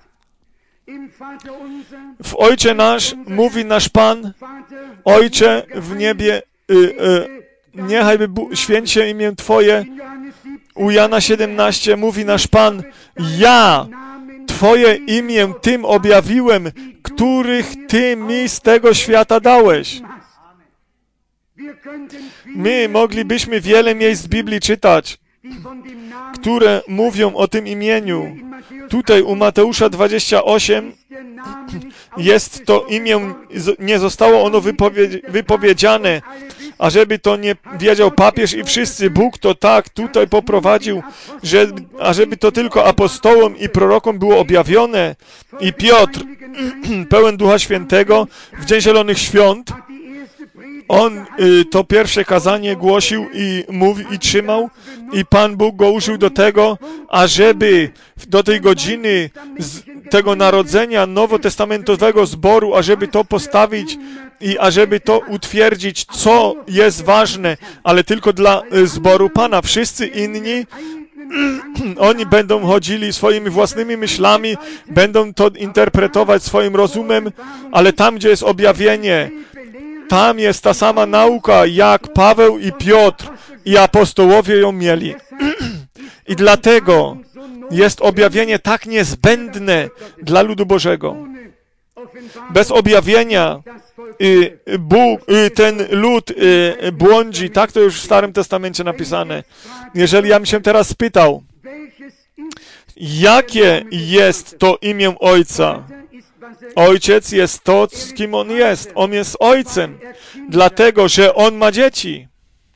W Ojcze nasz mówi nasz Pan, Ojcze w niebie, y, y, niechaj by święć się imię Twoje. U Jana siedemnaście mówi nasz Pan, ja Twoje imię tym objawiłem, których Ty mi z tego świata dałeś. My moglibyśmy wiele miejsc z Biblii czytać, które mówią o tym imieniu. Tutaj u Mateusza dwadzieścia osiem jest to imię, nie zostało ono wypowie- wypowiedziane, ażeby to nie wiedział papież i wszyscy. Bóg to tak tutaj poprowadził, że, ażeby to tylko apostołom i prorokom było objawione. I Piotr, pełen Ducha Świętego, w Dzień Zielonych Świąt, on y, to pierwsze kazanie głosił i mówił i trzymał i Pan Bóg go użył do tego, ażeby do tej godziny z tego narodzenia nowotestamentowego zboru, ażeby to postawić i ażeby to utwierdzić, co jest ważne, ale tylko dla y, zboru Pana. Wszyscy inni oni będą chodzili swoimi własnymi myślami, będą to interpretować swoim rozumem, ale tam, gdzie jest objawienie, tam jest ta sama nauka, jak Paweł i Piotr i apostołowie ją mieli. I dlatego jest objawienie tak niezbędne dla ludu Bożego. Bez objawienia y, Bóg, y, ten lud y, błądzi. Tak to już w Starym Testamencie napisane. Jeżeli ja bym się teraz spytał, jakie jest to imię Ojca? Ojciec jest to, z kim On jest. On jest Ojcem, dlatego, że On ma dzieci.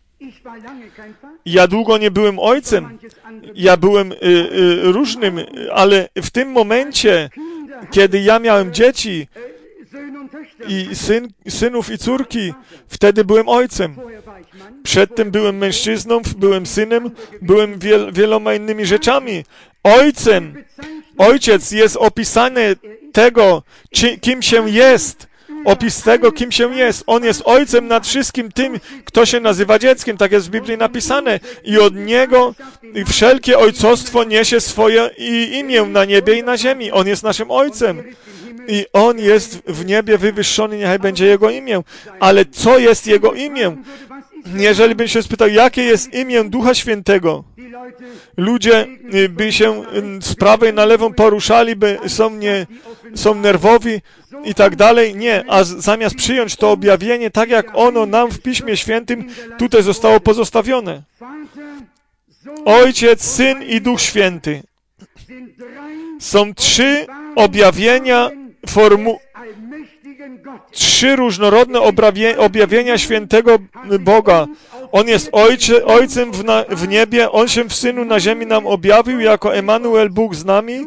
Ja długo nie byłem ojcem. Ja byłem y, y, różnym, ale w tym momencie, kiedy ja miałem dzieci i syn, synów i córki, wtedy byłem ojcem. Przedtem byłem mężczyzną, byłem synem, byłem wiel, wieloma innymi rzeczami. Ojcem. Ojciec jest opisany tego, czy, kim się jest. Opis tego, kim się jest. On jest ojcem nad wszystkim tym, kto się nazywa dzieckiem. Tak jest w Biblii napisane. I od Niego wszelkie ojcostwo niesie swoje imię na niebie i na ziemi. On jest naszym ojcem. I On jest w niebie wywyższony, niechaj będzie Jego imię. Ale co jest Jego imię? Jeżeli bym się spytał, jakie jest imię Ducha Świętego, ludzie by się z prawej na lewą poruszali, by są, nie, są nerwowi i tak dalej. Nie, a zamiast przyjąć to objawienie, tak jak ono nam w Piśmie Świętym tutaj zostało pozostawione. Ojciec, Syn i Duch Święty. Są trzy objawienia formu... Trzy różnorodne objawienia świętego Boga. On jest ojcze, Ojcem w, na, w niebie, On się w Synu na ziemi nam objawił jako Emanuel, Bóg z nami.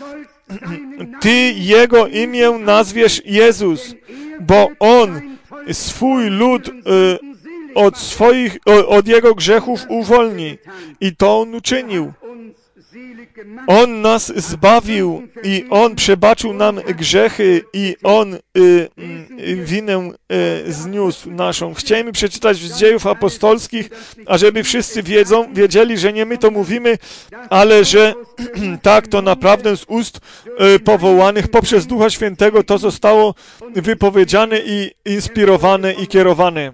Ty Jego imię nazwiesz Jezus, bo On swój lud y, od swoich, od Jego grzechów uwolni. I to On uczynił. On nas zbawił i On przebaczył nam grzechy i On y, y, winę y, zniósł naszą. Chcielibyśmy przeczytać z Dziejów Apostolskich, ażeby wszyscy wiedzą, wiedzieli, że nie my to mówimy, ale że tak to naprawdę z ust y, powołanych poprzez Ducha Świętego to zostało wypowiedziane i inspirowane i kierowane.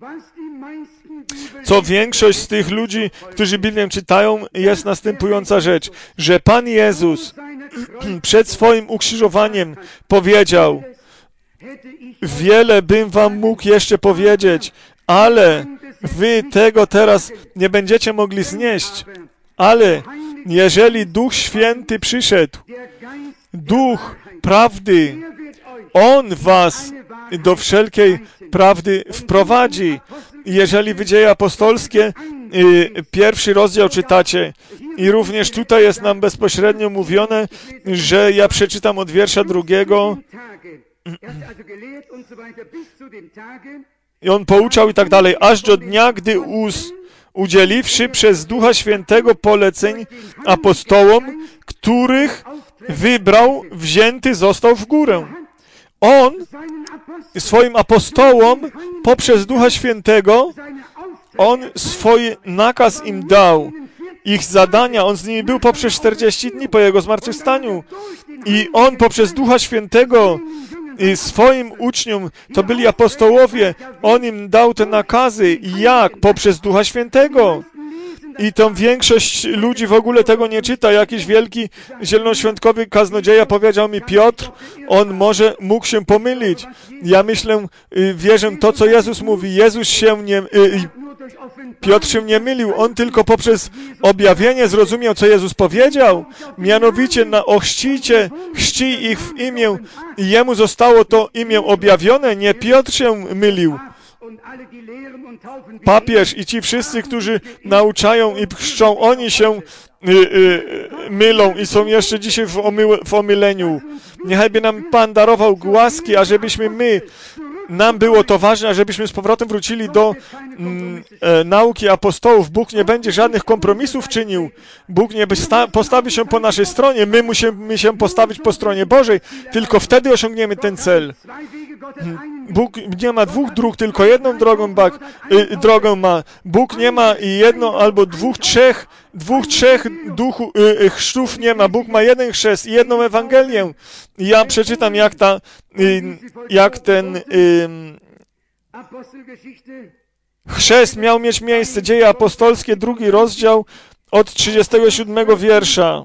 Co większość z tych ludzi, którzy Biblię czytają, jest następująca rzecz, że Pan Jezus przed swoim ukrzyżowaniem powiedział: wiele bym wam mógł jeszcze powiedzieć, ale wy tego teraz nie będziecie mogli znieść. Ale Jeżeli Duch Święty przyszedł, Duch prawdy, On was do wszelkiej prawdy wprowadzi. Jeżeli wy Dzieje Apostolskie, pierwszy rozdział czytacie i również tutaj jest nam bezpośrednio mówione, że ja przeczytam od wiersza drugiego. I on pouczał i tak dalej, aż do dnia, gdy us, udzieliwszy przez Ducha Świętego poleceń apostołom, których wybrał, wzięty został w górę. On swoim apostołom poprzez Ducha Świętego, on swój nakaz im dał, ich zadania, on z nimi był poprzez czterdzieści dni po jego zmartwychwstaniu i on poprzez Ducha Świętego i swoim uczniom, to byli apostołowie, on im dał te nakazy. Jak? Poprzez Ducha Świętego. I tą większość ludzi w ogóle tego nie czyta. Jakiś wielki zielonoświątkowy kaznodzieja powiedział mi, Piotr, on może mógł się pomylić. Ja myślę, wierzę to, co Jezus mówi. Jezus się nie... Piotr się nie mylił. On tylko poprzez objawienie zrozumiał, co Jezus powiedział. Mianowicie na ochrzcicie, chrzci ich w imię. I jemu zostało to imię objawione. Nie Piotr się mylił. Papież i ci wszyscy, którzy nauczają i chrzczą, oni się y, y, mylą i są jeszcze dzisiaj w, omył, w omyleniu. Niechaj nam Pan darował łaski, ażebyśmy my, nam było to ważne, żebyśmy z powrotem wrócili do mm, e, nauki apostołów. Bóg nie będzie żadnych kompromisów czynił. Bóg nie postawi się po naszej stronie. My musimy się postawić po stronie Bożej. Tylko wtedy osiągniemy ten cel. Bóg nie ma dwóch dróg, tylko jedną drogą, bak, y, drogą ma. Bóg nie ma jedno albo dwóch, trzech, dwóch, trzech duchu, y, y, chrztów nie ma. Bóg ma jeden chrzest i jedną Ewangelię. Ja przeczytam, jak ta, y, jak ten y, chrzest miał mieć miejsce. Dzieje apostolskie, drugi rozdział, od trzydziestego siódmego wiersza.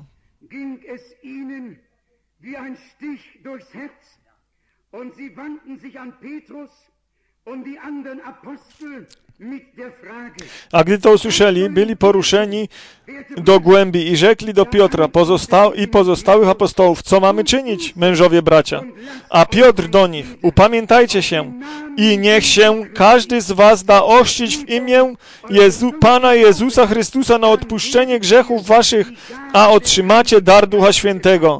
Und sie wandten sich an Petrus und die anderen Apostel mit der Frage. A gdy to usłyszeli, byli poruszeni do głębi i rzekli do Piotra pozostał i pozostałych apostołów, co mamy czynić, mężowie bracia? A Piotr do nich, upamiętajcie się i niech się każdy z was da ochrzcić w imię Jezu, Pana Jezusa Chrystusa na odpuszczenie grzechów waszych, a otrzymacie dar Ducha Świętego.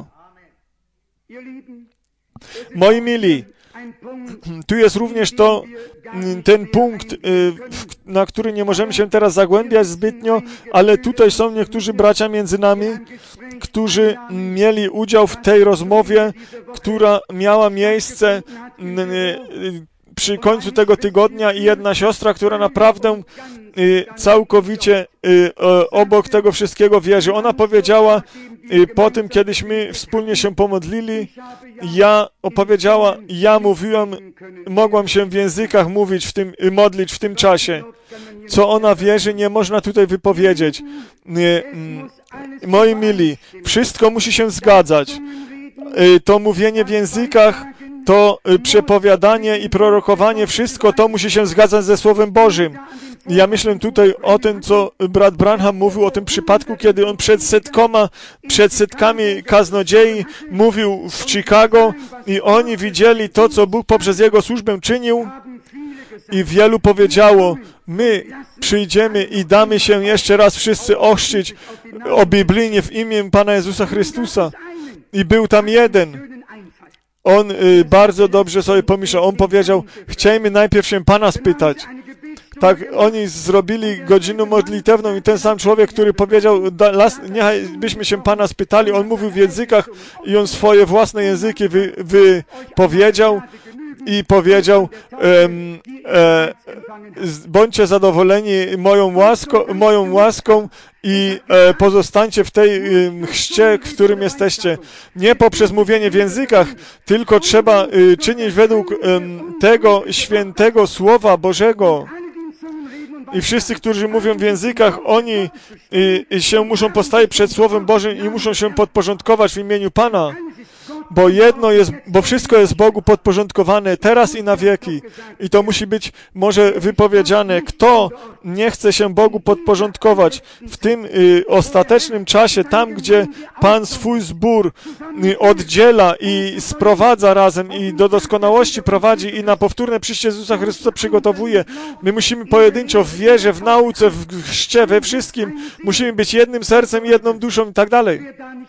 Moi mili, tu jest również to, ten punkt, na który nie możemy się teraz zagłębiać zbytnio, ale tutaj są niektórzy bracia między nami, którzy mieli udział w tej rozmowie, która miała miejsce przy końcu tego tygodnia i jedna siostra, która naprawdę całkowicie obok tego wszystkiego wierzy. Ona powiedziała, po tym, kiedyśmy wspólnie się pomodlili, ja opowiedziała, ja mówiłam, mogłam się w językach mówić w tym, modlić w tym czasie. Co ona wierzy, nie można tutaj wypowiedzieć. Moi mili, wszystko musi się zgadzać. To mówienie w językach, to przepowiadanie i prorokowanie, wszystko to musi się zgadzać ze Słowem Bożym. Ja myślę tutaj o tym, co brat Branham mówił o tym przypadku, kiedy on przed setkoma, przed setkami kaznodziei mówił w Chicago i oni widzieli to, co Bóg poprzez jego służbę czynił i wielu powiedziało, my przyjdziemy i damy się jeszcze raz wszyscy ochrzcić o biblijnie w imię Pana Jezusa Chrystusa. I był tam jeden. On y, bardzo dobrze sobie pomyślał. On powiedział, chcielibyśmy najpierw się Pana spytać. Tak, oni zrobili godzinę modlitewną i ten sam człowiek, który powiedział, da, las, niechaj byśmy się Pana spytali, on mówił w językach i on swoje własne języki wy, wypowiedział i powiedział, um, e, bądźcie zadowoleni moją, łasko, moją łaską i e, pozostańcie w tej e, chrzcie, w którym jesteście. Nie poprzez mówienie w językach, tylko trzeba e, czynić według e, tego świętego Słowa Bożego. I wszyscy, którzy mówią w językach, oni y, się muszą postawić przed Słowem Bożym i muszą się podporządkować w imieniu Pana. bo jedno jest, bo wszystko jest Bogu podporządkowane teraz i na wieki. I to musi być może wypowiedziane, kto nie chce się Bogu podporządkować w tym y, ostatecznym czasie, tam gdzie Pan swój zbór y, oddziela i sprowadza razem i do doskonałości prowadzi i na powtórne przyjście Jezusa Chrystusa przygotowuje. My musimy pojedynczo w wierze, w nauce, w chrzcie, we wszystkim, musimy być jednym sercem, jedną duszą i tak dalej.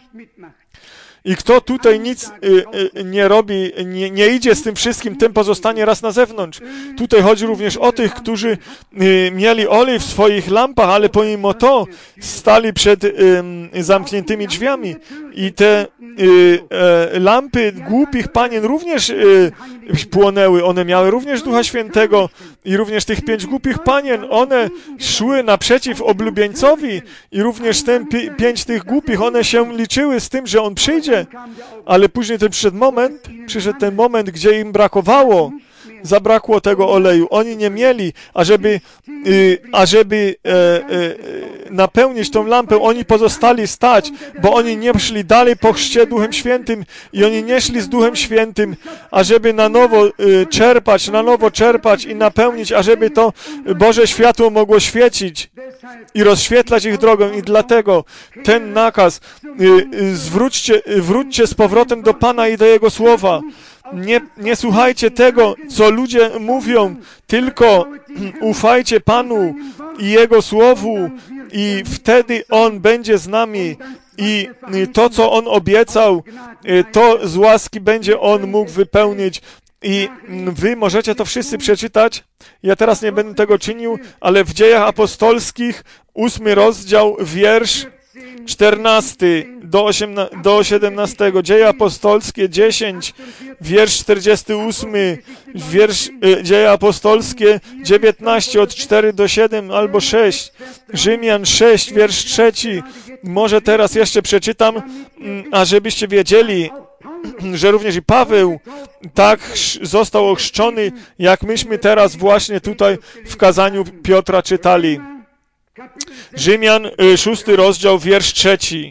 I kto tutaj nic y, y, nie robi, nie, nie idzie z tym wszystkim, tym pozostanie raz na zewnątrz. Tutaj chodzi również o tych, którzy y, mieli olej w swoich lampach, ale pomimo to stali przed y, zamkniętymi drzwiami. I te y, y, lampy głupich panien również y, płonęły. One miały również Ducha Świętego i również tych pięć głupich panien, one szły naprzeciw oblubieńcowi i również ten pi pięć tych głupich, one się liczyły z tym, że on przyjdzie. Ale później ten przyszedł moment, przyszedł ten moment, gdzie im brakowało, zabrakło tego oleju. Oni nie mieli, ażeby, y, ażeby e, e, napełnić tą lampę, oni pozostali stać, bo oni nie szli dalej po chrzcie Duchem Świętym i oni nie szli z Duchem Świętym, ażeby na nowo y, czerpać, na nowo czerpać i napełnić, ażeby to Boże światło mogło świecić i rozświetlać ich drogę. I dlatego ten nakaz, y, y, zwróćcie, y, wróćcie z powrotem do Pana i do Jego Słowa. Nie, nie słuchajcie tego, co ludzie mówią, tylko ufajcie Panu i Jego Słowu i wtedy On będzie z nami i to, co On obiecał, to z łaski będzie On mógł wypełnić. I wy możecie to wszyscy przeczytać. Ja teraz nie będę tego czynił, ale w Dziejach Apostolskich, ósmy rozdział, wiersz czternasty do siedemnastego, Dzieje Apostolskie dziesięć, wiersz czterdziesty ósmy, wiersz, e, Dzieje Apostolskie dziewiętnaście, od cztery do siedem albo sześć, Rzymian sześć, wiersz trzeci. Może teraz jeszcze przeczytam, a żebyście wiedzieli, że również i Paweł tak został ochrzczony, jak myśmy teraz właśnie tutaj w kazaniu Piotra czytali. Rzymian, szósty rozdział, wiersz trzeci.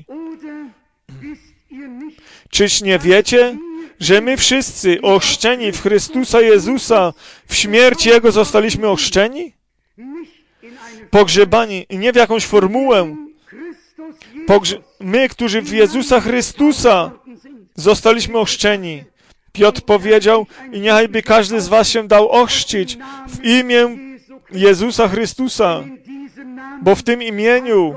Czyż nie wiecie, że my wszyscy ochrzczeni w Chrystusa Jezusa w śmierć Jego zostaliśmy ochrzczeni? Pogrzebani, nie w jakąś formułę. Pogrze my, którzy w Jezusa Chrystusa zostaliśmy ochrzczeni. Piotr powiedział, i niechajby każdy z was się dał ochrzcić w imię Jezusa Chrystusa, bo w tym imieniu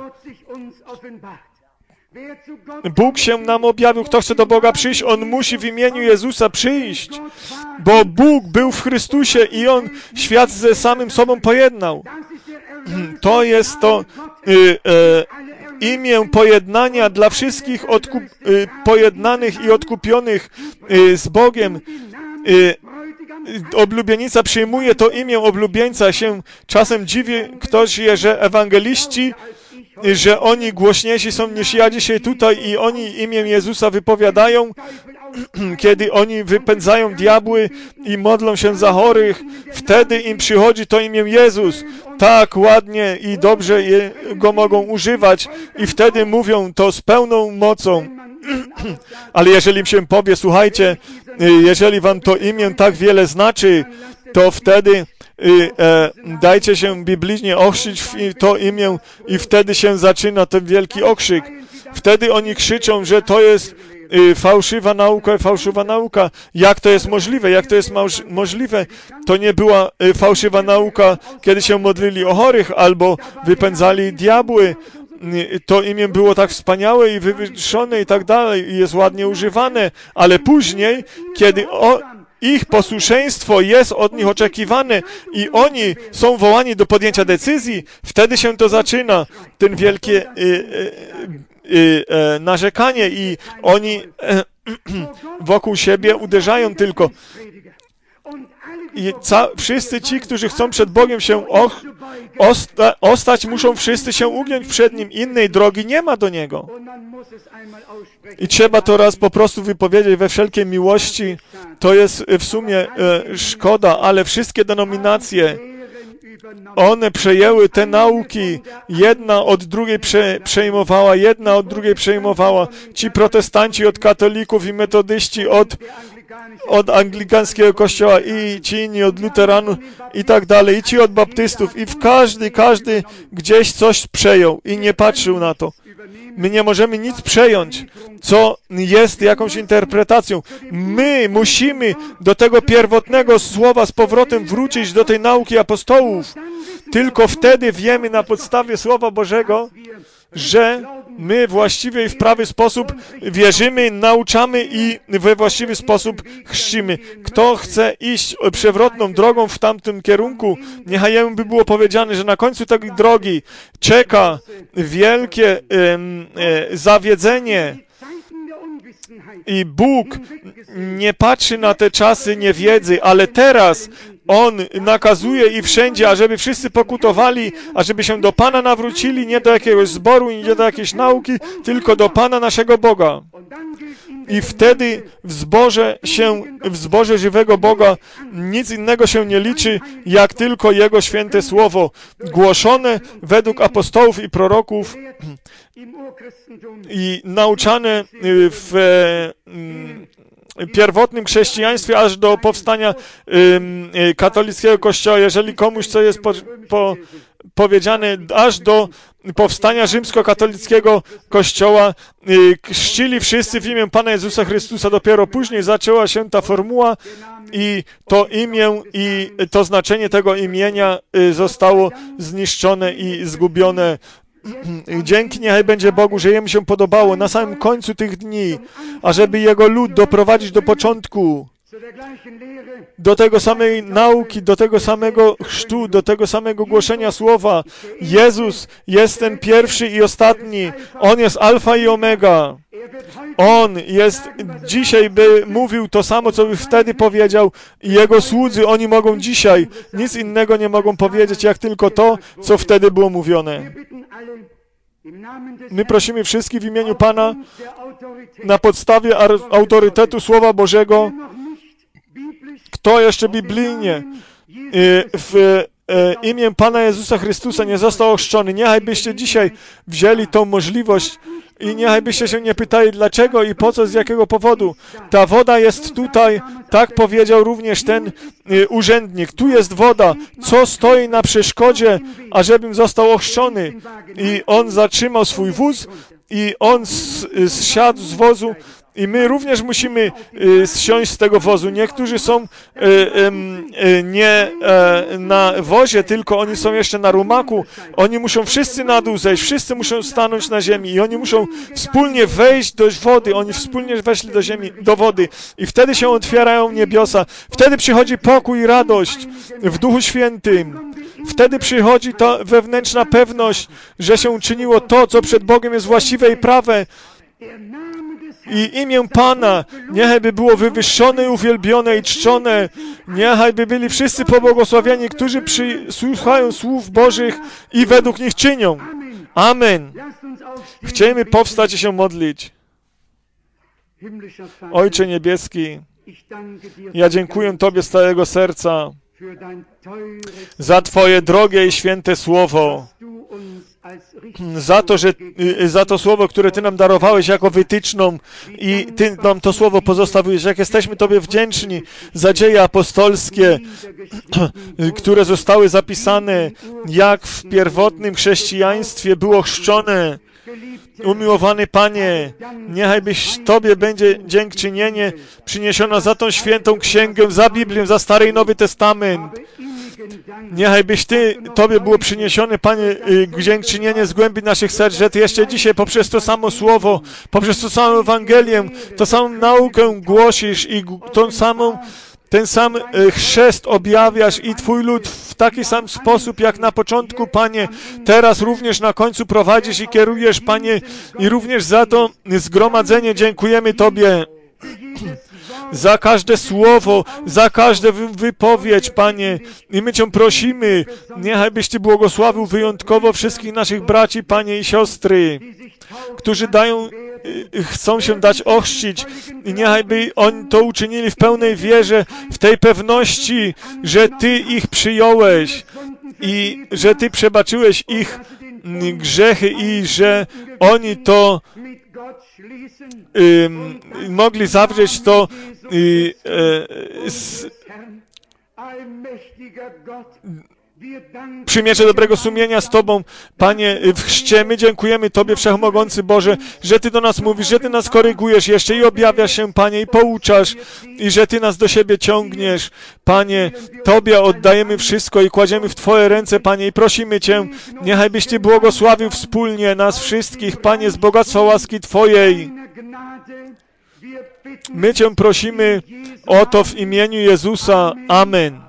Bóg się nam objawił. Kto chce do Boga przyjść, on musi w imieniu Jezusa przyjść, bo Bóg był w Chrystusie i On świat ze samym sobą pojednał. To jest to y, y, imię pojednania dla wszystkich odkup, y, pojednanych i odkupionych y, z Bogiem. Y, Oblubienica przyjmuje to imię oblubieńca. Się czasem dziwi ktoś, że ewangeliści, że oni głośniejsi są niż ja dzisiaj tutaj i oni imię Jezusa wypowiadają, kiedy oni wypędzają diabły i modlą się za chorych, wtedy im przychodzi to imię Jezus. Tak ładnie i dobrze je, go mogą używać i wtedy mówią to z pełną mocą. Ale jeżeli im się powie, słuchajcie, jeżeli wam to imię tak wiele znaczy, to wtedy y, e, dajcie się biblijnie ochrzcić w to imię i wtedy się zaczyna ten wielki okrzyk. Wtedy oni krzyczą, że to jest y, fałszywa nauka, fałszywa nauka. Jak to jest możliwe? Jak to jest możliwe? To nie była y, fałszywa nauka, kiedy się modlili o chorych albo wypędzali diabły. To imię było tak wspaniałe i wywyższone i tak dalej i jest ładnie używane, ale później, kiedy o, ich posłuszeństwo jest od nich oczekiwane i oni są wołani do podjęcia decyzji, wtedy się to zaczyna, ten wielkie y, y, y, y, narzekanie i oni y, wokół siebie uderzają tylko. I ca wszyscy ci, którzy chcą przed Bogiem się och osta ostać, muszą wszyscy się ugiąć przed Nim. Innej drogi nie ma do Niego. I trzeba to raz po prostu wypowiedzieć we wszelkiej miłości. To jest w sumie e, szkoda, ale wszystkie denominacje one przejęły te nauki, jedna od drugiej prze, przejmowała, jedna od drugiej przejmowała. Ci protestanci od katolików i metodyści od, od anglikańskiego kościoła i ci inni od luteranów i tak dalej, i ci od baptystów i w każdy, każdy gdzieś coś przejął i nie patrzył na to. My nie możemy nic przejąć, co jest jakąś interpretacją. My musimy do tego pierwotnego słowa z powrotem wrócić, do tej nauki apostołów. Tylko wtedy wiemy na podstawie Słowa Bożego, że my właściwie i w prawy sposób wierzymy, nauczamy i we właściwy sposób chrzcimy. Kto chce iść przewrotną drogą w tamtym kierunku, niechaj jemu by było powiedziane, że na końcu tej drogi czeka wielkie um, e, zawiedzenie. I Bóg nie patrzy na te czasy niewiedzy, ale teraz On nakazuje i wszędzie, ażeby wszyscy pokutowali, ażeby się do Pana nawrócili, nie do jakiegoś zboru, nie do jakiejś nauki, tylko do Pana naszego Boga. I wtedy w zborze się, w zborze żywego Boga nic innego się nie liczy, jak tylko Jego święte słowo, głoszone według apostołów i proroków i nauczane w pierwotnym chrześcijaństwie aż do powstania katolickiego kościoła. Jeżeli komuś co jest po, po, powiedziane aż do powstania rzymskokatolickiego kościoła, chrzcili wszyscy w imię Pana Jezusa Chrystusa. Dopiero później zaczęła się ta formuła i to imię i to znaczenie tego imienia zostało zniszczone i zgubione. Dzięki niechaj będzie Bogu, że Jemu się podobało na samym końcu tych dni, ażeby Jego lud doprowadzić do początku, do tego samej nauki, do tego samego chrztu, do tego samego głoszenia słowa. Jezus jest ten pierwszy i ostatni. On jest alfa i omega. On jest, dzisiaj by mówił to samo, co by wtedy powiedział i Jego słudzy, oni mogą dzisiaj, nic innego nie mogą powiedzieć, jak tylko to, co wtedy było mówione. My prosimy wszystkich w imieniu Pana na podstawie autorytetu Słowa Bożego, kto jeszcze biblijnie w imię Pana Jezusa Chrystusa nie został ochrzczony. Niechaj byście dzisiaj wzięli tą możliwość i niechaj byście się nie pytali dlaczego i po co, z jakiego powodu. Ta woda jest tutaj, tak powiedział również ten y, urzędnik. Tu jest woda. Co stoi na przeszkodzie, ażebym został ochrzczony? I on zatrzymał swój wóz i on zsiadł z wozu. I my również musimy y, zsiąść z tego wozu. Niektórzy są y, y, nie y, na wozie, tylko oni są jeszcze na rumaku. Oni muszą wszyscy na dół zejść, wszyscy muszą stanąć na ziemi i oni muszą wspólnie wejść do wody. Oni wspólnie weszli do ziemi, do wody. I wtedy się otwierają niebiosa. Wtedy przychodzi pokój i radość w Duchu Świętym. Wtedy przychodzi ta wewnętrzna pewność, że się uczyniło to, co przed Bogiem jest właściwe i prawe. I imię Pana niechaj by było wywyższone i uwielbione i czczone. Niechaj by byli wszyscy pobłogosławieni, którzy słuchają słów Bożych i według nich czynią. Amen. Chcemy powstać i się modlić. Ojcze Niebieski, ja dziękuję Tobie z całego serca za Twoje drogie i święte słowo. Za to, że, za to słowo, które Ty nam darowałeś jako wytyczną i Ty nam to słowo pozostawiłeś. Jak jesteśmy Tobie wdzięczni za dzieje apostolskie, które zostały zapisane, jak w pierwotnym chrześcijaństwie było chrzczone. Umiłowany Panie, niechaj byś Tobie będzie dziękczynienie przyniesione za tą świętą księgę, za Biblię, za Stary i Nowy Testament. Niechaj byś Ty, Tobie było przyniesione, Panie, dziękczynienie z głębi naszych serc, że Ty jeszcze dzisiaj poprzez to samo słowo, poprzez to samą Ewangelię, to samą naukę głosisz i tą samą, ten sam chrzest objawiasz i Twój lud w taki sam sposób, jak na początku, Panie, teraz również na końcu prowadzisz i kierujesz, Panie, i również za to zgromadzenie dziękujemy Tobie. Za każde słowo, za każdą wypowiedź, Panie. I my Cię prosimy, niechaj byś Ty błogosławił wyjątkowo wszystkich naszych braci, Panie i siostry, którzy dają, chcą się dać ochrzcić. I niechaj by oni to uczynili w pełnej wierze, w tej pewności, że Ty ich przyjąłeś i że Ty przebaczyłeś ich grzechy i że oni to y, mogli zawrzeć to y, y, z, przymierze dobrego sumienia z Tobą, Panie, w chrzcie. My dziękujemy Tobie, Wszechmogący Boże, że Ty do nas mówisz, że Ty nas korygujesz jeszcze i objawiasz się, Panie, i pouczasz, i że Ty nas do siebie ciągniesz. Panie, Tobie oddajemy wszystko i kładziemy w Twoje ręce, Panie, i prosimy Cię, niechaj byś Ty błogosławił wspólnie nas wszystkich, Panie, z bogactwa łaski Twojej. My Cię prosimy o to w imieniu Jezusa. Amen.